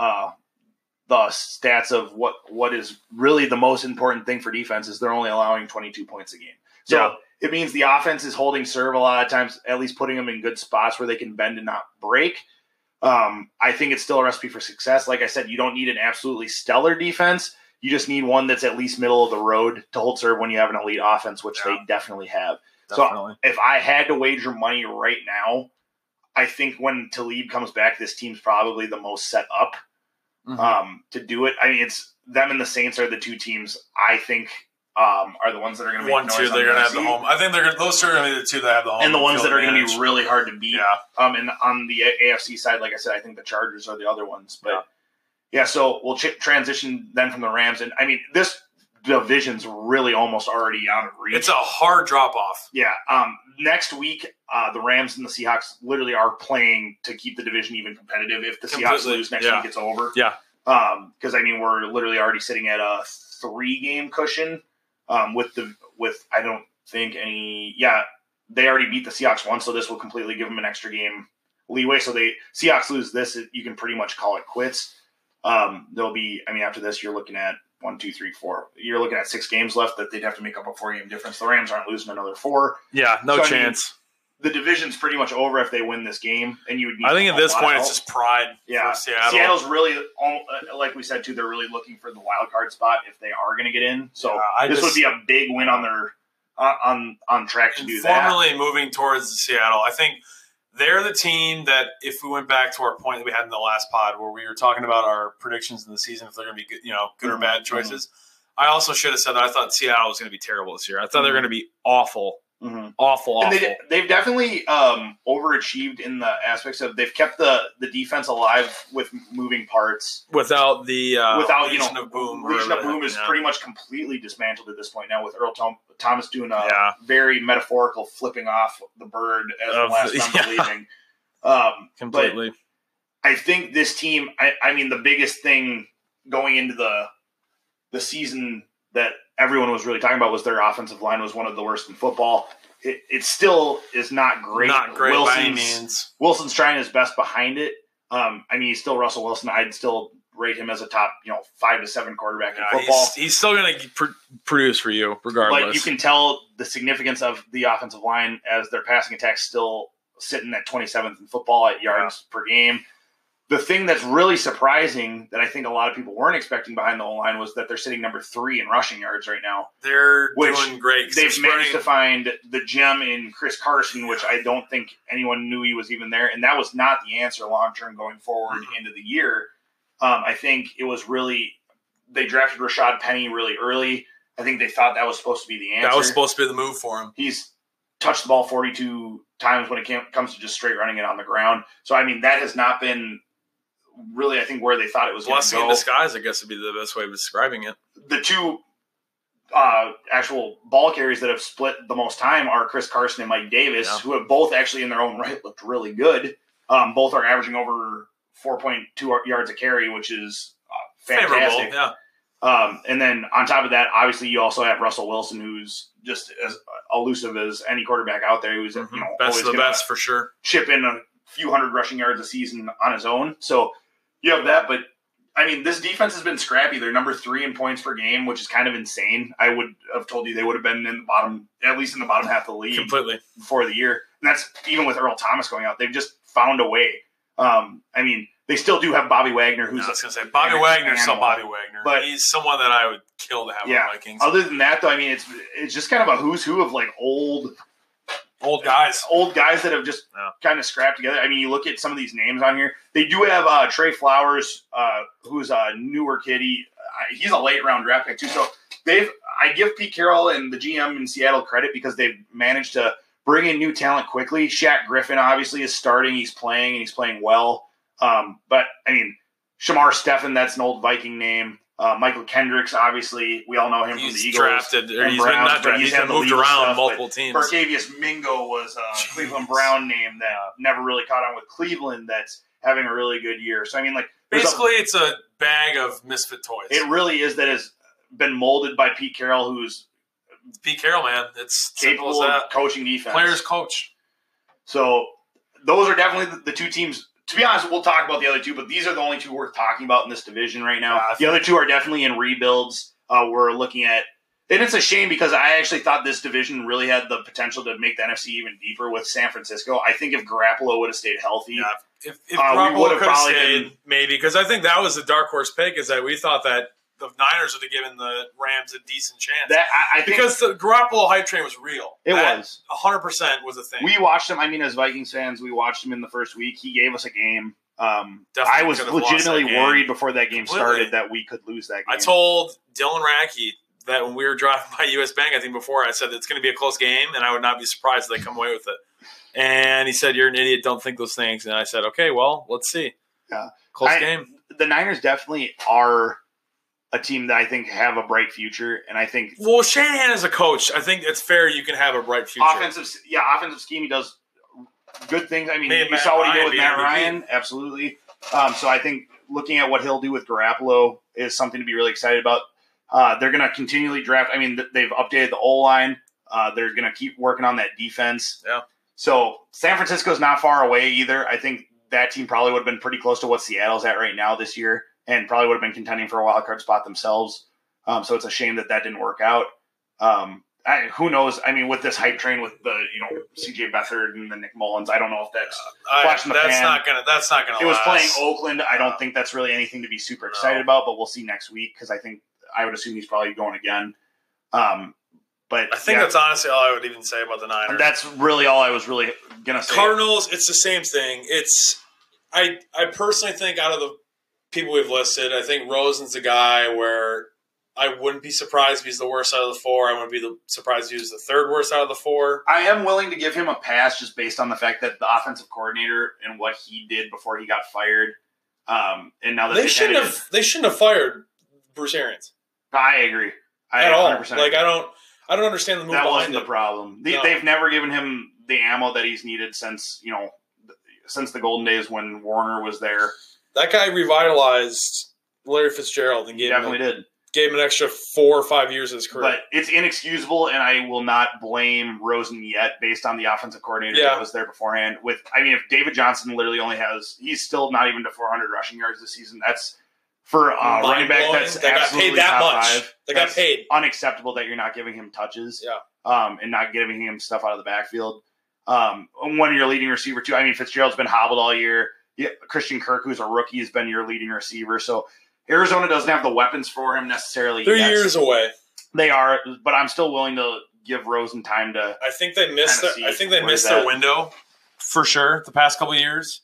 the stats of what is really the most important thing for defense is they're only allowing 22 points a game. So it means the offense is holding serve a lot of times, at least putting them in good spots where they can bend and not break. I think it's still a recipe for success. Like I said, you don't need an absolutely stellar defense. You just need one that's at least middle of the road to hold serve when you have an elite offense, which they definitely have. Definitely. So if I had to wager money right now, I think when Talib comes back, this team's probably the most set up to do it. I mean, it's them and the Saints are the two teams I think are the ones that are going to make noise. They're going to have the home. I think those two are going to be the two that have the home. And the ones that are going to be really hard to beat. Yeah. And on the AFC side, like I said, I think the Chargers are the other ones. But so we'll transition then from the Rams. And I mean, this division's really almost already out of reach. It's a hard drop off. Yeah. Next week, the Rams and the Seahawks literally are playing to keep the division even competitive. If the Seahawks lose next week, it's over. Yeah. Because I mean, we're literally already sitting at a 3-game cushion. With I don't think any. Yeah, they already beat the Seahawks once, so this will completely give them an extra game leeway. So Seahawks lose this, you can pretty much call it quits. There'll be. I mean, after this, you're looking at 1, 2, 3, 4. You're looking at 6 games left that they'd have to make up a 4-game difference. The Rams aren't losing another 4. Yeah, no chance. I mean, the division's pretty much over if they win this game, and you would need. I think at this point it's just pride. Yeah, for Seattle. Seattle's really, like we said too, they're really looking for the wild card spot if they are going to get in. So this would be a big win on their on track to do that. Formally moving towards Seattle, I think they're the team that if we went back to our point that we had in the last pod where we were talking about our predictions in the season, if they're going to be good, good or bad choices. I also should have said that I thought Seattle was going to be terrible this year. I thought they were going to be awful. Awful. And they've definitely overachieved in the aspects of they've kept the defense alive with moving parts without the Legion of Boom. Legion of Boom is pretty much completely dismantled at this point now with Earl Thomas doing a very metaphorical flipping off the bird as the last member leaving. Completely. But I think this team. I mean, the biggest thing going into the season that everyone was really talking about was their offensive line was one of the worst in football. It still is not great. Not great by any means. Wilson's trying his best behind it. I mean, he's still Russell Wilson. I'd still rate him as a top, 5 to 7 quarterback in football. He's still going to produce for you, regardless. But you can tell the significance of the offensive line as their passing attack still sitting at 27th in football at yards per game. The thing that's really surprising that I think a lot of people weren't expecting behind the O-line was that they're sitting number 3 in rushing yards right now. They're doing great. They've managed to find the gem in Chris Carson, which I don't think anyone knew he was even there. And that was not the answer long-term going forward into the year. I think it was really – they drafted Rashad Penny really early. I think they thought that was supposed to be the answer. That was supposed to be the move for him. He's touched the ball 42 times when it comes to just straight running it on the ground. So, I mean, that has not been – really, I think where they thought it was going to go. Blessing in disguise, I guess, would be the best way of describing it. The two actual ball carriers that have split the most time are Chris Carson and Mike Davis, who have both actually in their own right looked really good. Both are averaging over 4.2 yards a carry, which is fantastic. Favorable, yeah. And then on top of that, obviously, you also have Russell Wilson, who's just as elusive as any quarterback out there. Who's best of the best for sure. Chip in a few hundred rushing yards a season on his own. So you have that, but I mean, this defense has been scrappy. They're number 3 in points per game, which is kind of insane. I would have told you they would have been in the bottom, at least in the bottom half of the league completely before the year. And that's even with Earl Thomas going out. They've just found a way. I mean, they still do have Bobby Wagner, who's I was going to say Bobby Wagner's still Bobby Wagner, but he's someone that I would kill to have on the Vikings. Other than that, though, I mean, it's just kind of a who's who of like old guys that have just kind of scrapped together. I mean, you look at some of these names on here. They do have Trey Flowers, who's a newer kid. He's a late round draft pick too. So I give Pete Carroll and the GM in Seattle credit because they've managed to bring in new talent quickly. Shaq Griffin obviously is starting. He's playing and he's playing well. But I mean, Shamar Stephen, that's an old Viking name. Michael Kendricks, obviously, we all know him from the Eagles. Drafted, or he's Browns, been not drafted. He's been moved around stuff, multiple teams. Barkevius Mingo was a Cleveland Brown name that never really caught on with Cleveland. That's having a really good year. So I mean, like basically, it's a bag of misfit toys. It really is that has been molded by Pete Carroll, who's Pete Carroll, man. It's simple as capable that. of coaching defense. Players coach. So those are definitely the two teams. To be honest, we'll talk about the other two, but these are the only two worth talking about in this division right now. The other two are definitely in rebuilds. We're looking at, and it's a shame because I actually thought this division really had the potential to make the NFC even deeper with San Francisco. I think if Garoppolo would have stayed healthy, if Garoppolo could have stayed, maybe, because I think that was the dark horse pick, is that we thought that the Niners would have given the Rams a decent chance. I think because the Garoppolo hype train was real. It was. 100% was a thing. We watched him. I mean, as Vikings fans, we watched him in the first week. He gave us a game. I was legitimately worried before that game started that we could lose that game. I told Dylan Radke that when we were driving by U.S. Bank, I think before, I said it's going to be a close game, and I would not be surprised if they come away with it. And he said, "You're an idiot. Don't think those things." And I said, "Okay, well, let's see." Yeah, close game. The Niners definitely are a team that I think have a bright future, and I think Shanahan is a coach. I think it's fair you can have a bright future. Offensive scheme. He does good things. I mean, you saw what he did with Matt Ryan. Absolutely. So I think looking at what he'll do with Garoppolo is something to be really excited about. They're going to continually draft. I mean, they've updated the O-line. They're going to keep working on that defense. Yeah. So San Francisco's not far away either. I think that team probably would have been pretty close to what Seattle's at right now this year, and probably would have been contending for a wild card spot themselves. So it's a shame that didn't work out. Who knows? I mean, with this hype train with the C.J. Beathard and the Nick Mullins, I don't know if that's flash in the pan. That's not gonna. It was playing Oakland. I don't think that's really anything to be super excited about, but we'll see next week because I would assume he's probably going again. But I think that's honestly all I would even say about the Niners. That's really all I was really gonna say. Cardinals, it's the same thing. I personally think out of the people we've listed, I think Rosen's the guy where I wouldn't be surprised if he's the worst out of the four. I wouldn't be surprised if he was the third worst out of the four. I am willing to give him a pass just based on the fact that the offensive coordinator and what he did before he got fired. And now that they shouldn't have fired Bruce Arians. I agree. At all. Like I don't understand the move that behind wasn't the problem. They've never given him the ammo that he's needed since the golden days when Warner was there. That guy revitalized Larry Fitzgerald and gave him an extra 4 or 5 years of his career. But it's inexcusable, and I will not blame Rosen yet based on the offensive coordinator that was there beforehand. If David Johnson literally he's still not even to 400 rushing yards this season. That's for a running back that's absolutely top 5. They got paid. Unacceptable that you're not giving him touches. And not giving him stuff out of the backfield. One of your leading receiver too. I mean, Fitzgerald's been hobbled all year. Yeah, Christian Kirk, who's a rookie, has been your leading receiver. So Arizona doesn't have the weapons for him necessarily. They're years away. They are, but I'm still willing to give Rosen time to. I think they missed. Their window for sure. The past couple of years,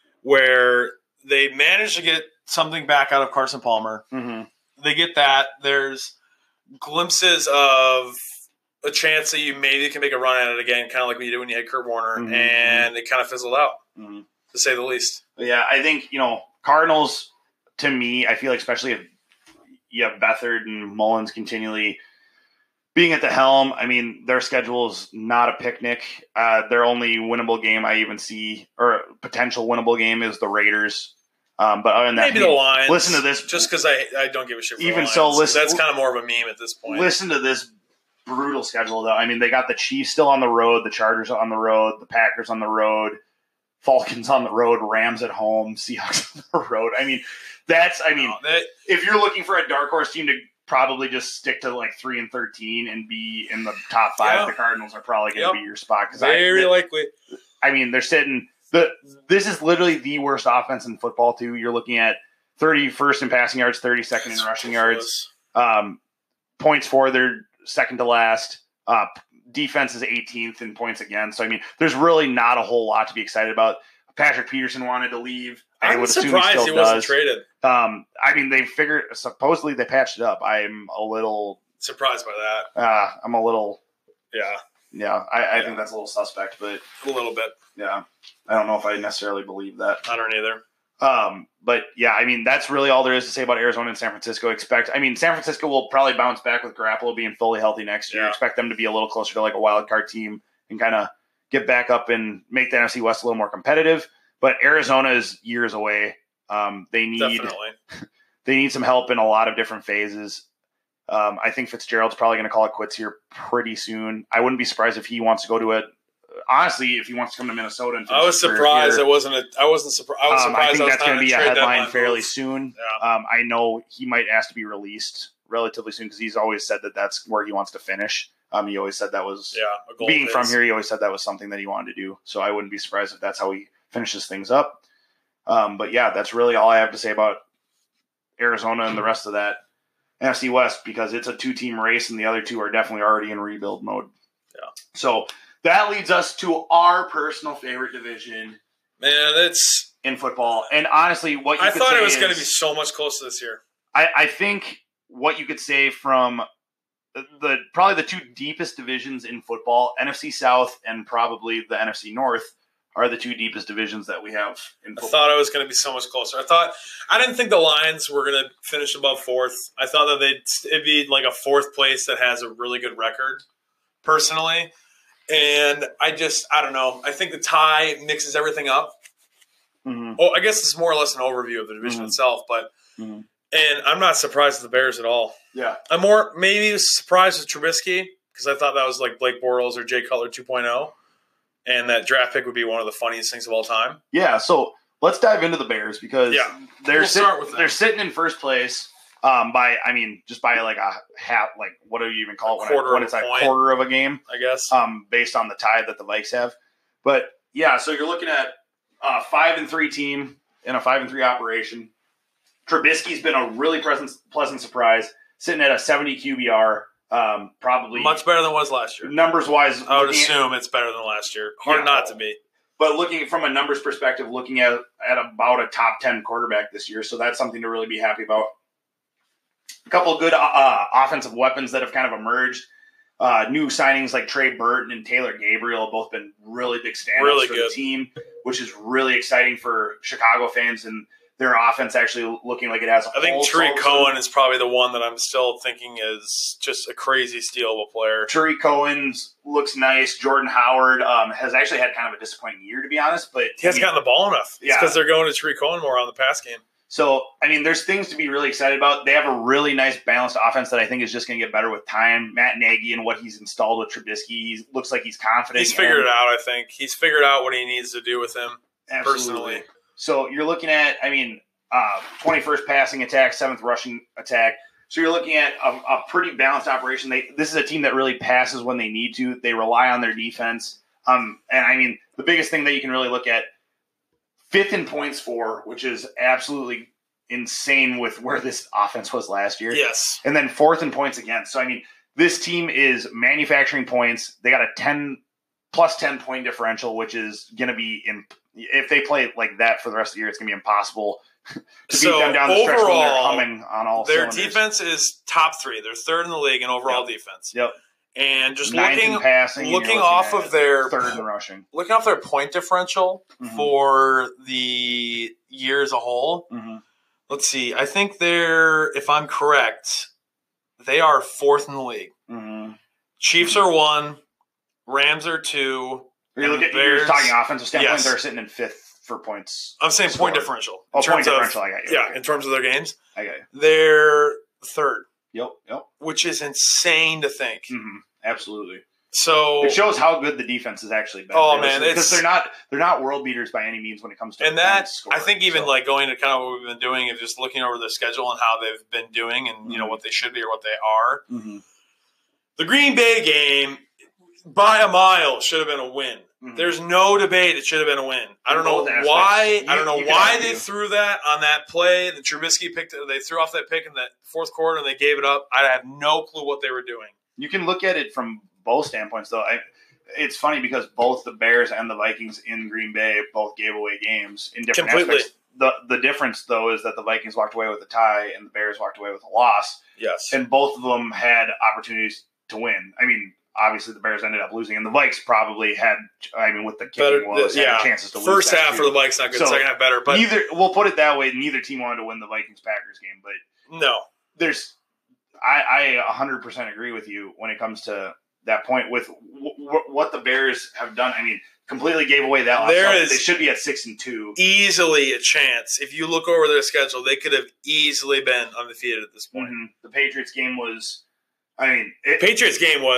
where they managed to get something back out of Carson Palmer. Mm-hmm. They get that. There's glimpses of a chance that you maybe can make a run at it again, kind of like what you did when you had Kurt Warner, and it kind of fizzled out, to say the least. Yeah, I think, Cardinals, to me, I feel like especially if you have Beathard and Mullins continually being at the helm, I mean, their schedule is not a picnic. Their only winnable game I even see, or potential winnable game, is the Raiders. But other than that, maybe the Lions. Listen to this. Just because I don't give a shit for even the Lions. So, listen, that's kind of more of a meme at this point. Listen to this brutal schedule, though. I mean, they got the Chiefs still on the road, the Chargers on the road, the Packers on the road, Falcons on the road, Rams at home, Seahawks on the road. I mean, if you're looking for a dark horse team to probably just stick to like 3-13 and be in the top 5, the Cardinals are probably going to be your spot. Very likely. I mean, they're sitting. This is literally the worst offense in football, too. You're looking at 31st in passing yards, 32nd in rushing yards. Points for, they're second to last. Defense is 18th in points against. So, I mean, there's really not a whole lot to be excited about. Patrick Peterson wanted to leave. I'm surprised he wasn't traded. I mean, supposedly they patched it up. I'm a little surprised by that. I'm a little. Yeah. I think that's a little suspect, but a little bit. Yeah. I don't know if I necessarily believe that. I don't either. But yeah, I mean, that's really all there is to say about Arizona and San Francisco. San Francisco will probably bounce back with Garoppolo being fully healthy next year. Expect them to be a little closer to like a wild card team and kind of get back up and make the NFC West a little more competitive. But Arizona is years away. They need some help in a lot of different phases. I think Fitzgerald's probably going to call it quits here pretty soon. I wouldn't be surprised if he wants to go to it. Honestly, if he wants to come to Minnesota and I was surprised here, I wasn't surprised. I think that's going to be a headline fairly move. soon. Yeah. I know he might ask to be released relatively soon because he's always said that that's where he wants to finish. He always said that was a goal being from here. He always said that was something that he wanted to do. So I wouldn't be surprised if that's how he finishes things up. But yeah, that's really all I have to say about Arizona and the rest of that NFC West, because it's a 2-team race and the other two are definitely already in rebuild mode. Yeah. So that leads us to our personal favorite division. Man, it's in football. And honestly, what you I could thought say it was is, going to be so much closer this year. I think what you could say from probably the two deepest divisions in football, NFC South and probably the NFC North, are the two deepest divisions that we have in football. I thought it was going to be so much closer. I didn't think the Lions were going to finish above fourth. I thought that it'd be like a fourth place that has a really good record, personally. And I don't know. I think the tie mixes everything up. Mm-hmm. Oh, I guess it's more or less an overview of the division itself, but and I'm not surprised with the Bears at all. Yeah. I'm more maybe surprised with Trubisky because I thought that was like Blake Bortles or Jay Cutler 2.0. And that draft pick would be one of the funniest things of all time. Yeah, so let's dive into the Bears because they're sitting in first place by like a half, like what do you even call it when it's a quarter of a game, I guess, based on the tie that the Vikes have. But yeah, so you're looking at a 5-3 team in a 5-3 operation. Trubisky's been a really pleasant surprise, sitting at a 70 QBR. Probably much better than it was last year. Numbers wise, I would assume it's better than last year. Hard not to be. But looking from a numbers perspective, looking at about a top 10 quarterback this year, so that's something to really be happy about. A couple of good offensive weapons that have kind of emerged. New signings like Trey Burton and Taylor Gabriel have both been really big standouts for the team, which is really exciting for Chicago fans and their offense actually looking like it has a I think Tariq Cohen is probably the one that I'm still thinking is just a crazy steal of a player. Tariq Cohen looks nice. Jordan Howard has actually had kind of a disappointing year, to be honest. But he hasn't gotten the ball enough. It's because they're going to Tariq Cohen more on the pass game. So, I mean, there's things to be really excited about. They have a really nice balanced offense that I think is just going to get better with time. Matt Nagy and what he's installed with Trubisky, he looks like he's confident. He's figured it out, I think. He's figured out what he needs to do with him personally. So you're looking at, 21st passing attack, 7th rushing attack. So you're looking at a pretty balanced operation. This is a team that really passes when they need to. They rely on their defense. The biggest thing that you can really look at, 5th in points for, which is absolutely insane with where this offense was last year. Yes. And then 4th in points against. So, this team is manufacturing points. They got a plus 10 point differential, which is going to be if they play like that for the rest of the year, it's going to be impossible to beat them down the stretch when they're humming on all cylinders. Their defense is top 3. They're 3rd in the league in overall defense. Yep. And just looking off of their 3rd in rushing, looking off their point differential for the year as a whole. Let's see. I think if I'm correct, they are 4th in the league. Chiefs are 1, Rams are 2. You're talking offensive standpoint. Yes. They're sitting in 5th for points. I'm saying point differential. Point differential. I got you. Yeah, in terms of their games, I got you. They're 3rd. Yep. Which is insane to think. Absolutely. So it shows how good the defense has actually been. Oh man, because they're not world beaters by any means when it comes to and that scoring, I think even like going to kind of what we've been doing and just looking over their schedule and how they've been doing and what they should be or what they are. The Green Bay game by a mile should have been a win. There's no debate. It should have been a win. I don't know why. I don't know why they threw that on that play. The Trubisky picked. They threw off that pick in the 4th quarter and they gave it up. I have no clue what they were doing. You can look at it from both standpoints, though. It's funny because both the Bears and the Vikings in Green Bay both gave away games in different aspects. The difference, though, is that the Vikings walked away with a tie and the Bears walked away with a loss. Yes, and both of them had opportunities to win. Obviously, the Bears ended up losing, and the Vikes probably had, with the kicking had chances to lose. First half for the Vikes not good, so, second half better. But we'll put it that way, neither team wanted to win the Vikings-Packers game. But no, I 100% agree with you when it comes to that point with what the Bears have done. completely gave away that. They should be at 6-2. Easily a chance. If you look over their schedule, they could have easily been undefeated at this point. Mm-hmm. The Patriots game was. The Patriots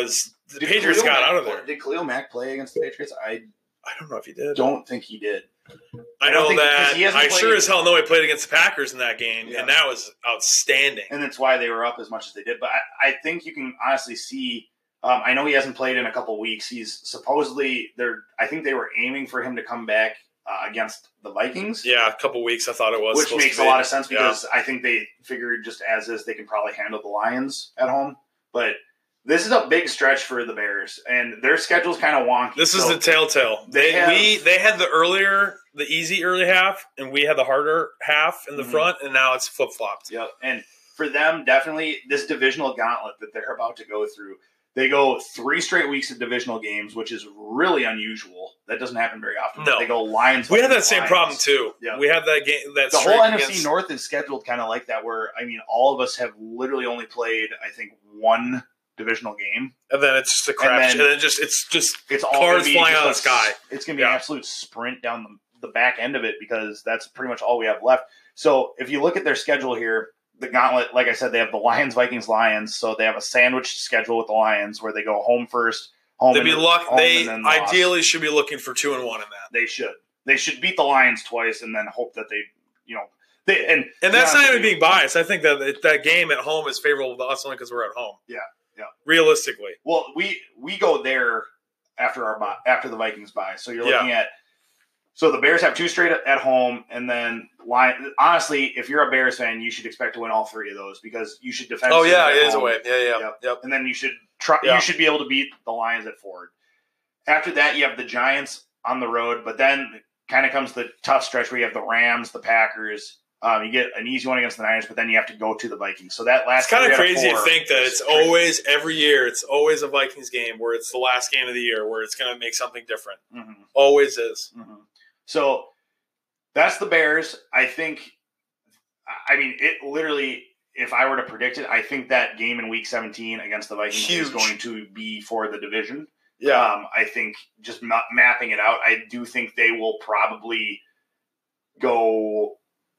got out of there. Did Khalil Mack play against the Patriots? I don't know if he did. Don't think he did. I sure as hell know he played against the Packers in that game, and that was outstanding. And that's why they were up as much as they did. But I think you can honestly see. I know he hasn't played in a couple weeks. He's supposedly I think they were aiming for him to come back against the Vikings. Yeah, a couple weeks I thought it was. Which makes a lot of sense because I think they figured just as is they can probably handle the Lions at home. But this is a big stretch for the Bears, and their schedule's kind of wonky. This is the telltale. They had the easy early half, and we had the harder half in the front, and now it's flip-flopped. Yep, and for them, definitely this divisional gauntlet that they're about to go through, they go 3 straight weeks of divisional games, which is really unusual. That doesn't happen very often. No. They go Lions. We had that same problem, too. Yeah. We had that game. The whole NFC North is scheduled kind of like that, where, all of us have literally only played, I think, 1 divisional game, and then it's just a crap. And then it's all cars flying out of the sky. It's going to be an absolute sprint down the back end of it because that's pretty much all we have left. So if you look at their schedule here, the gauntlet, like I said, they have the Lions, Vikings, Lions. So they have a sandwich schedule with the Lions where they go home first. They ideally should be looking for 2-1 in that. They should. They should beat the Lions twice and then hope that and that's not even being biased. I think that game at home is favorable to us only because we're at home. Yeah. Yeah. Realistically. Well, we go there after the Vikings bye. So you're looking at the Bears have 2 straight at home, and then honestly, if you're a Bears fan, you should expect to win all 3 of those because you should defend. Oh yeah, it is a way. Yeah. Yep. And then you should try. Yeah. You should be able to beat the Lions at Ford. After that, you have the Giants on the road, but then kind of comes the tough stretch where you have the Rams, the Packers. You get an easy one against the Niners, but then you have to go to the Vikings. So that last. It's kind of crazy to think that it's always every year. It's always a Vikings game where it's the last game of the year where it's going to make something different. Mm-hmm. Always is. Mm-hmm. So that's the Bears. I think. It literally. If I were to predict it, I think that game in Week 17 against the Vikings is going to be for the division. Yeah. I think just mapping it out, I do think they will probably go.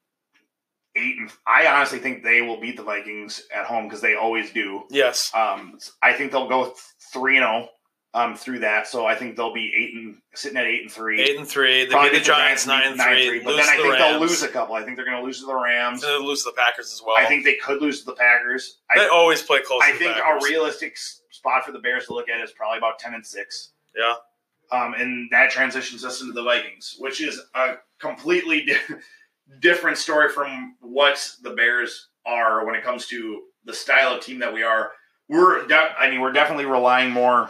I honestly think they will beat the Vikings at home because they always do. Yes. I think they'll go 3-0 through that. So I think they'll be sitting at 8-3. 8-3. They beat the Giants 9-3. But then I think they'll lose a couple. I think they're going to lose to the Rams. They'll lose to the Packers as well. I think they could lose to the Packers. They always play close. I think a realistic spot for the Bears to look at is probably about 10-6. Yeah. And that transitions us into the Vikings, which is a completely different story from what the Bears are when it comes to the style of team that we are. We're definitely relying more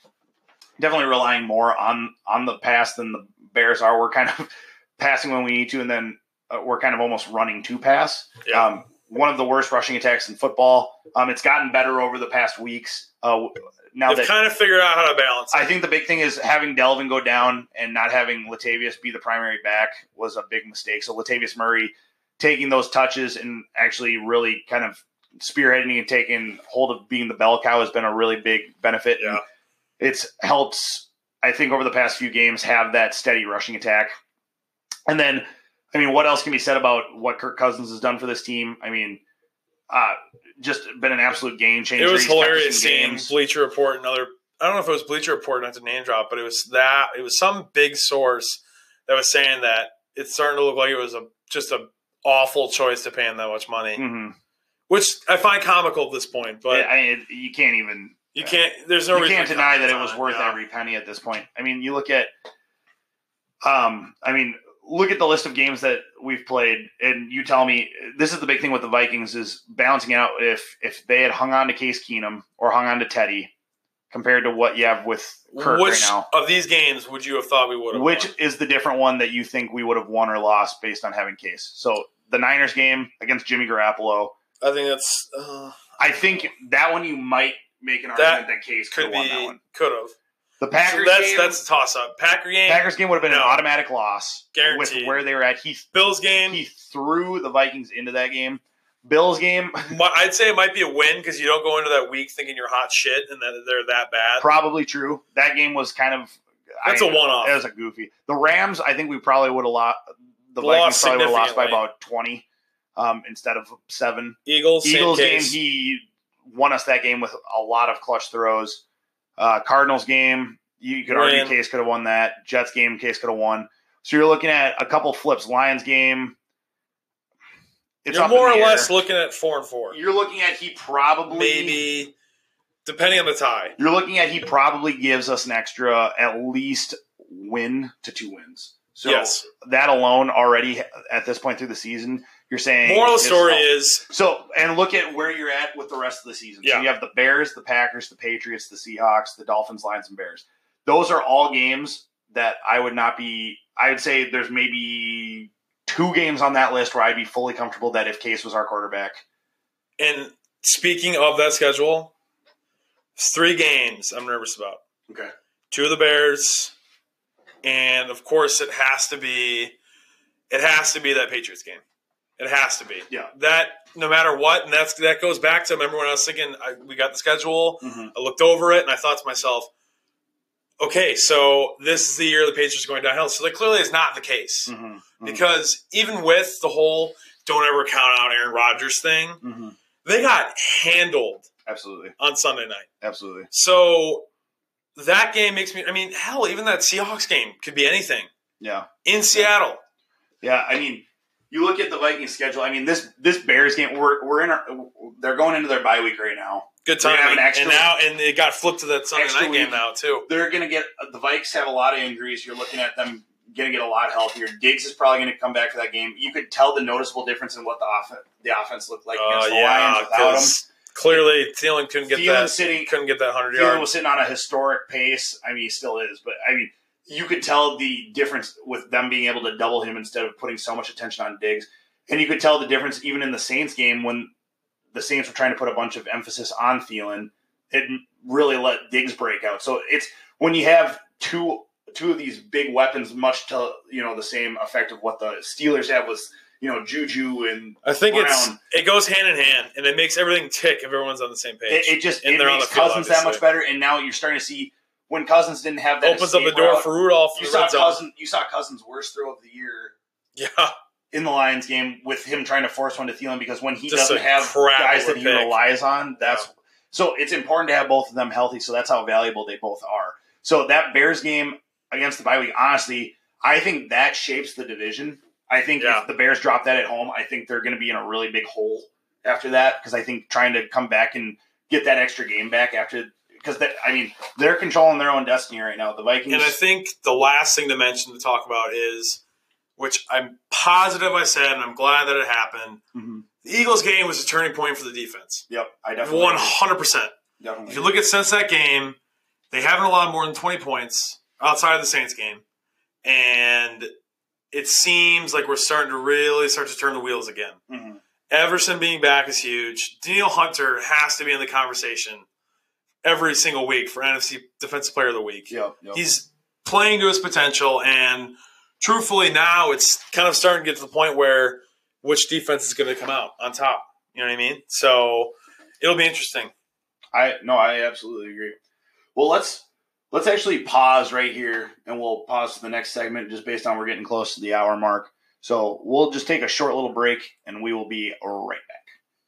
on the pass than the Bears are. We're kind of passing when we need to, and then we're kind of almost running to pass. Yeah. One of the worst rushing attacks in football. It's gotten better over the past weeks. Now they've kind of figured out how to balance it. I think the big thing is having Delvin go down and not having Latavius be the primary back was a big mistake. So Latavius Murray taking those touches and actually really kind of spearheading and taking hold of being the bell cow has been a really big benefit. Yeah. It's helped, I think, over the past few games have that steady rushing attack. And then, what else can be said about what Kirk Cousins has done for this team? Just been an absolute game changer. It was hilarious seeing Bleacher Report and other. I don't know if it was Bleacher Report, not to name drop, but it was some big source that was saying that it's starting to look like it was just an awful choice to pay him that much money, which I find comical at this point. But you can't even. You can't. There's no. You can't deny that it was worth every penny at this point. You look at. Look at the list of games that we've played, and you tell me this is the big thing with the Vikings is balancing out if they had hung on to Case Keenum or hung on to Teddy compared to what you have with Kirk right now. Which of these games would you have thought we would have Which won? Is the different one that you think we would have won or lost based on having Case? So the Niners game against Jimmy Garoppolo. I think that's... I think that one you might make an argument that Case could have won that one. Could have. The Packers game, that's a toss-up. Packers game would have been an automatic loss. Guaranteed. With where they were at. Bills game. He threw the Vikings into that game. Bills game. I'd say it might be a win because you don't go into that week thinking you're hot shit and that they're that bad. Probably true. That game was kind of That's a one-off. That was a goofy. The Rams, I think we probably would have lost. The Vikings probably would have lost by about 20 instead of 7. Eagles game, he won us that game with a lot of clutch throws. Cardinals game, you could argue Case could have won that. Jets game, Case could have won. So you're looking at a couple flips. Lions game. You're more or less looking at 4-4. You're looking at he probably maybe, depending on the tie. You're looking at he probably gives us an extra at least win to 2 wins. So that alone already at this point through the season, you're saying moral of the story is and look at where you're at with the rest of the season. Yeah. So you have the Bears, the Packers, the Patriots, the Seahawks, the Dolphins, Lions, and Bears. Those are all games that I would say there's maybe 2 games on that list where I'd be fully comfortable that if Case was our quarterback. And speaking of that schedule, 3 games I'm nervous about. Okay. 2 of the Bears, and of course it has to be that Patriots game. It has to be. Yeah. That no matter what, and that goes back to, remember when I was thinking we got the schedule, mm-hmm. I looked over it and I thought to myself, okay, so this is the year the Patriots are going downhill. So that clearly is not the case. Mm-hmm. Mm-hmm. Because even with the whole don't ever count out Aaron Rodgers thing, mm-hmm. they got handled absolutely on Sunday night. Absolutely. So that game makes me, hell, even that Seahawks game could be anything. Yeah. In Seattle. Yeah, you look at the Vikings schedule. This Bears game, they're going into their bye week right now. Good timing. And it got flipped to that Sunday night game now too. They're going to get the Vikes have a lot of injuries. You're looking at them going to get a lot healthier. Diggs is probably going to come back for that game. You could tell the noticeable difference in what the offense looked like against the Lions without him. Clearly, Thielen couldn't get that 100 yards. Thielen was sitting on a historic pace. He still is, but you could tell the difference with them being able to double him instead of putting so much attention on Diggs. And you could tell the difference even in the Saints game when the Saints were trying to put a bunch of emphasis on Thielen. It really let Diggs break out. So it's when you have two of these big weapons, much to the same effect of what the Steelers have was Juju and I think Brown. It goes hand in hand, and it makes everything tick if everyone's on the same page. It makes Cousins that much better, and now you're starting to see. When Cousins didn't have that, opens up the door for Rudolph. You saw Cousins' worst throw of the year. Yeah, in the Lions game with him trying to force one to Thielen because when he just doesn't have guys that he relies on, so it's important to have both of them healthy. So that's how valuable they both are. So that Bears game against the bye week, honestly, I think that shapes the division. I think if the Bears drop that at home, I think they're going to be in a really big hole after that because I think trying to come back and get that extra game back after. Because they're controlling their own destiny right now. The Vikings, and I think the last thing to mention to talk about is, which I'm positive I said, and I'm glad that it happened. Mm-hmm. The Eagles game was a turning point for the defense. Yep, I definitely 100%. Definitely. If you look at since that game, they haven't allowed more than 20 points outside of the Saints game, and it seems like we're starting to really start to turn the wheels again. Mm-hmm. Everson being back is huge. Danielle Hunter has to be in the conversation every single week for NFC Defensive Player of the Week. Yep. He's playing to his potential, and truthfully now it's kind of starting to get to the point where which defense is going to come out on top. You know what I mean? So it'll be interesting. I absolutely agree. Well, let's actually pause right here, and we'll pause to the next segment just based on we're getting close to the hour mark. So we'll just take a short little break, and we will be right back.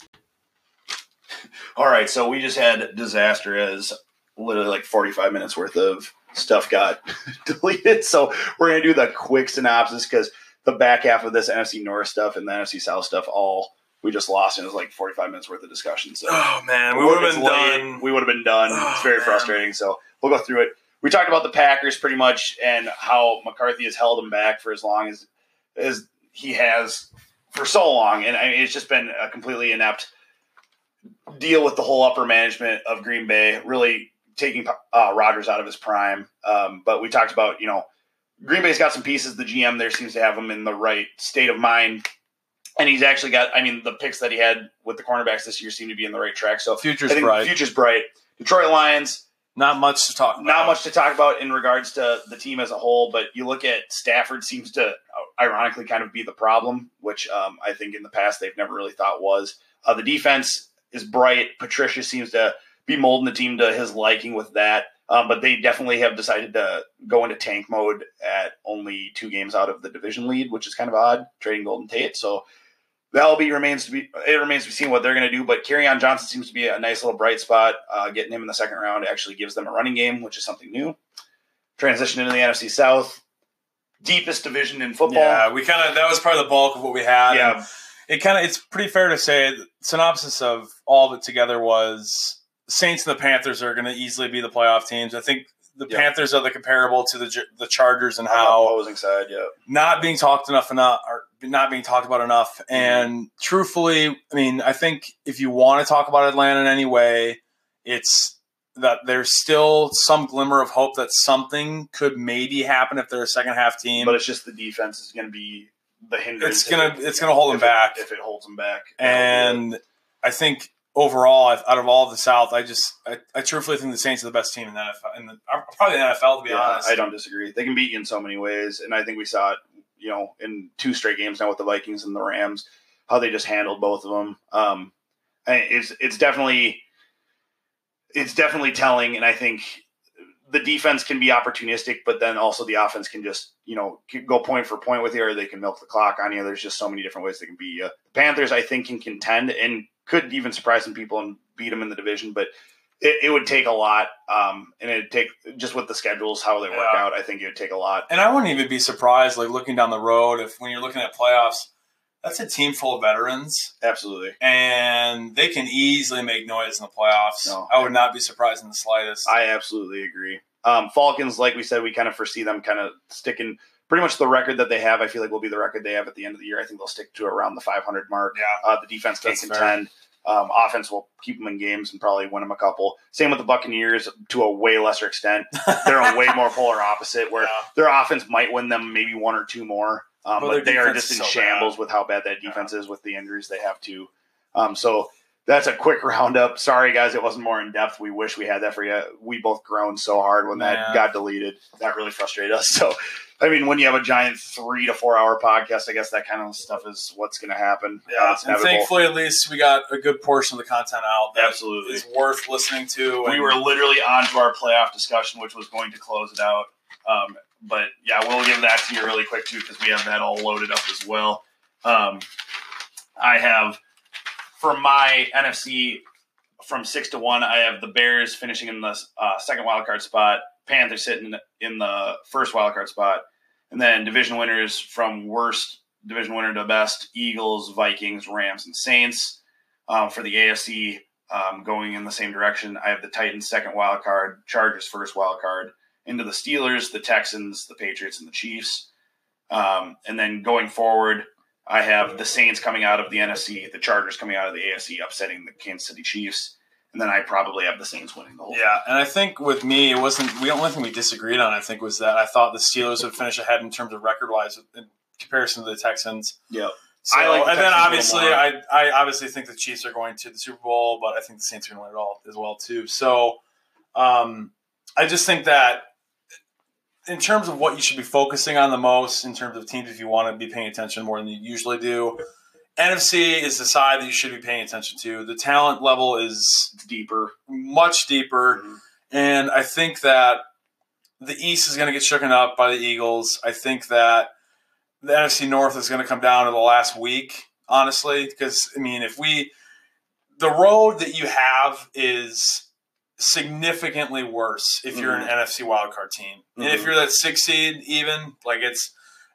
All right, so we just had disaster as literally like 45 minutes worth of stuff got deleted. So we're going to do the quick synopsis because the back half of this NFC North stuff and the NFC South stuff we just lost, and it was like 45 minutes worth of discussion. So oh, man, we would have been done. We would have been done. It's very frustrating. So we'll go through it. We talked about the Packers pretty much and how McCarthy has held them back for as long as he has for so long. And it's just been a completely inept deal with the whole upper management of Green Bay, really taking Rodgers out of his prime. But we talked about, Green Bay's got some pieces. The GM there seems to have him in the right state of mind. And he's actually got, the picks that he had with the cornerbacks this year seem to be in the right track. So future's bright. Detroit Lions. Not much to talk about. Not much to talk about in regards to the team as a whole, but you look at Stafford seems to ironically kind of be the problem, which I think in the past they've never really thought was. The defense is bright. Patricia seems to be molding the team to his liking with that. But they definitely have decided to go into tank mode at only 2 games out of the division lead, which is kind of odd, trading Golden Tate. So it remains to be seen what they're going to do. But Kerryon Johnson seems to be a nice little bright spot. Getting him in the second round actually gives them a running game, which is something new. Transition into the NFC South, deepest division in football. Yeah, that was probably the bulk of what we had. Yeah, it's pretty fair to say the synopsis of all of it together was the Saints and the Panthers are going to easily be the playoff teams. I think the Panthers are the comparable to the Chargers and how opposing side, not being talked about enough. And truthfully, I mean, I think if you want to talk about Atlanta in any way, it's that there's still some glimmer of hope that something could maybe happen if they're a second half team. But it's just the defense is going to be the hindrance. It's gonna hold them back if it holds them back. And I think overall, out of all of the South, I truthfully think the Saints are the best team in the NFL, probably the NFL, to be honest. I don't disagree. They can beat you in so many ways, and I think we saw it, in 2 straight games now with the Vikings and the Rams, how they just handled both of them. It's definitely telling, and I think the defense can be opportunistic, but then also the offense can just, go point for point with you, or they can milk the clock on you. There's just so many different ways they can beat you. The Panthers, I think, can contend and could even surprise some people and beat them in the division, but it would take a lot. And it'd take, just with the schedules, how they work out, I think it would take a lot. And I wouldn't even be surprised, looking down the road, when you're looking at playoffs, that's a team full of veterans. Absolutely. And they can easily make noise in the playoffs. No. I would not be surprised in the slightest. I absolutely agree. Falcons, like we said, we kind of foresee them kind of sticking pretty much the record that they have. I feel like will be the record they have at the end of the year. I think they'll stick to around the 500 mark. Yeah. The defense can't contend. Offense will keep them in games and probably win them a couple. Same with the Buccaneers to a way lesser extent. They're a way more polar opposite where their offense might win them maybe 1 or 2 more. But they are just in shambles with how bad that defense is with the injuries they have too. So that's a quick roundup. Sorry, guys, it wasn't more in depth. We wish we had that for you. We both groaned so hard when that got deleted. That really frustrated us. So, I mean, when you have a giant 3 to 4 hour podcast, I guess that kind of stuff is what's going to happen. Yeah, and thankfully, at least we got a good portion of the content out. That Absolutely, is worth listening to. We were literally on to our playoff discussion, which was going to close it out. But yeah, we'll give that to you really quick too, because we have that all loaded up as well. I have, for my NFC from 6 to 1, I have the Bears finishing in the second wildcard spot, Panthers sitting in the first wildcard spot, and then division winners from worst division winner to best, Eagles, Vikings, Rams, and Saints. For the AFC, going in the same direction, I have the Titans second wildcard, Chargers first wildcard, into the Steelers, the Texans, the Patriots, and the Chiefs. And then going forward, I have the Saints coming out of the NFC, the Chargers coming out of the AFC, upsetting the Kansas City Chiefs. And then I probably have the Saints winning the whole thing. And I think with me, it wasn't – the only thing we disagreed on, I think, was that I thought the Steelers would finish ahead in terms of record-wise in comparison to the Texans. Yep. So, I like the Texans, then obviously, I obviously think the Chiefs are going to the Super Bowl, but I think the Saints are going to win it all as well too. So I just think that in terms of what you should be focusing on the most, in terms of teams, if you want to be paying attention more than you usually do, NFC is the side that you should be paying attention to. The talent level is deeper, much deeper. Mm-hmm. And I think that the East is going to get shooken up by the Eagles. I think that the NFC North is going to come down to the last week, honestly, because, I mean, the road that you have is significantly worse if you're an NFC wildcard team. Mm-hmm. And if you're that 6 seed even, it's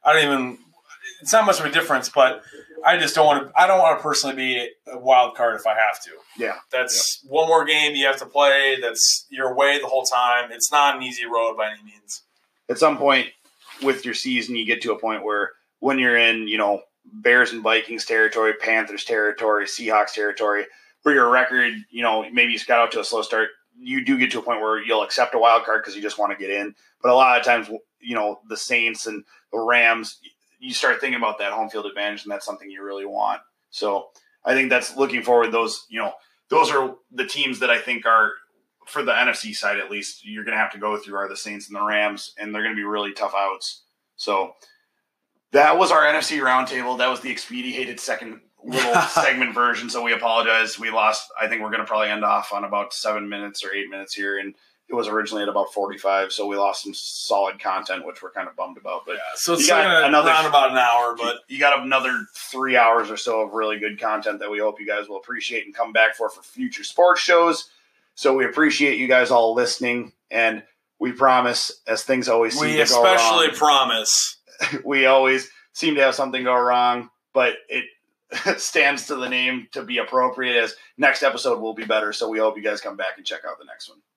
not much of a difference, but I don't want to personally be a wild card if I have to. Yeah. That's one more game you have to play. That's you're away the whole time. It's not an easy road by any means. At some point with your season, you get to a point where when you're in, Bears and Vikings territory, Panthers territory, Seahawks territory, where your record, maybe you got out to a slow start, you do get to a point where you'll accept a wild card because you just want to get in. But a lot of times, the Saints and the Rams, you start thinking about that home field advantage, and that's something you really want. So I think that's looking forward. Those are the teams that I think are, for the NFC side at least, you're going to have to go through are the Saints and the Rams, and they're going to be really tough outs. So that was our NFC roundtable. That was the expedited second little segment version. So we apologize. We lost. I think we're going to probably end off on about 7 minutes or 8 minutes here, and It was originally at about 45, so we lost some solid content, which we're kind of bummed about. But so it's going to run about an hour. But you got another 3 hours or so of really good content that we hope you guys will appreciate and come back for future sports shows. So we appreciate you guys all listening, and we promise, as things always seem to go wrong. We especially promise. We always seem to have something go wrong, but it stands to the name to be appropriate, as next episode will be better. So we hope you guys come back and check out the next one.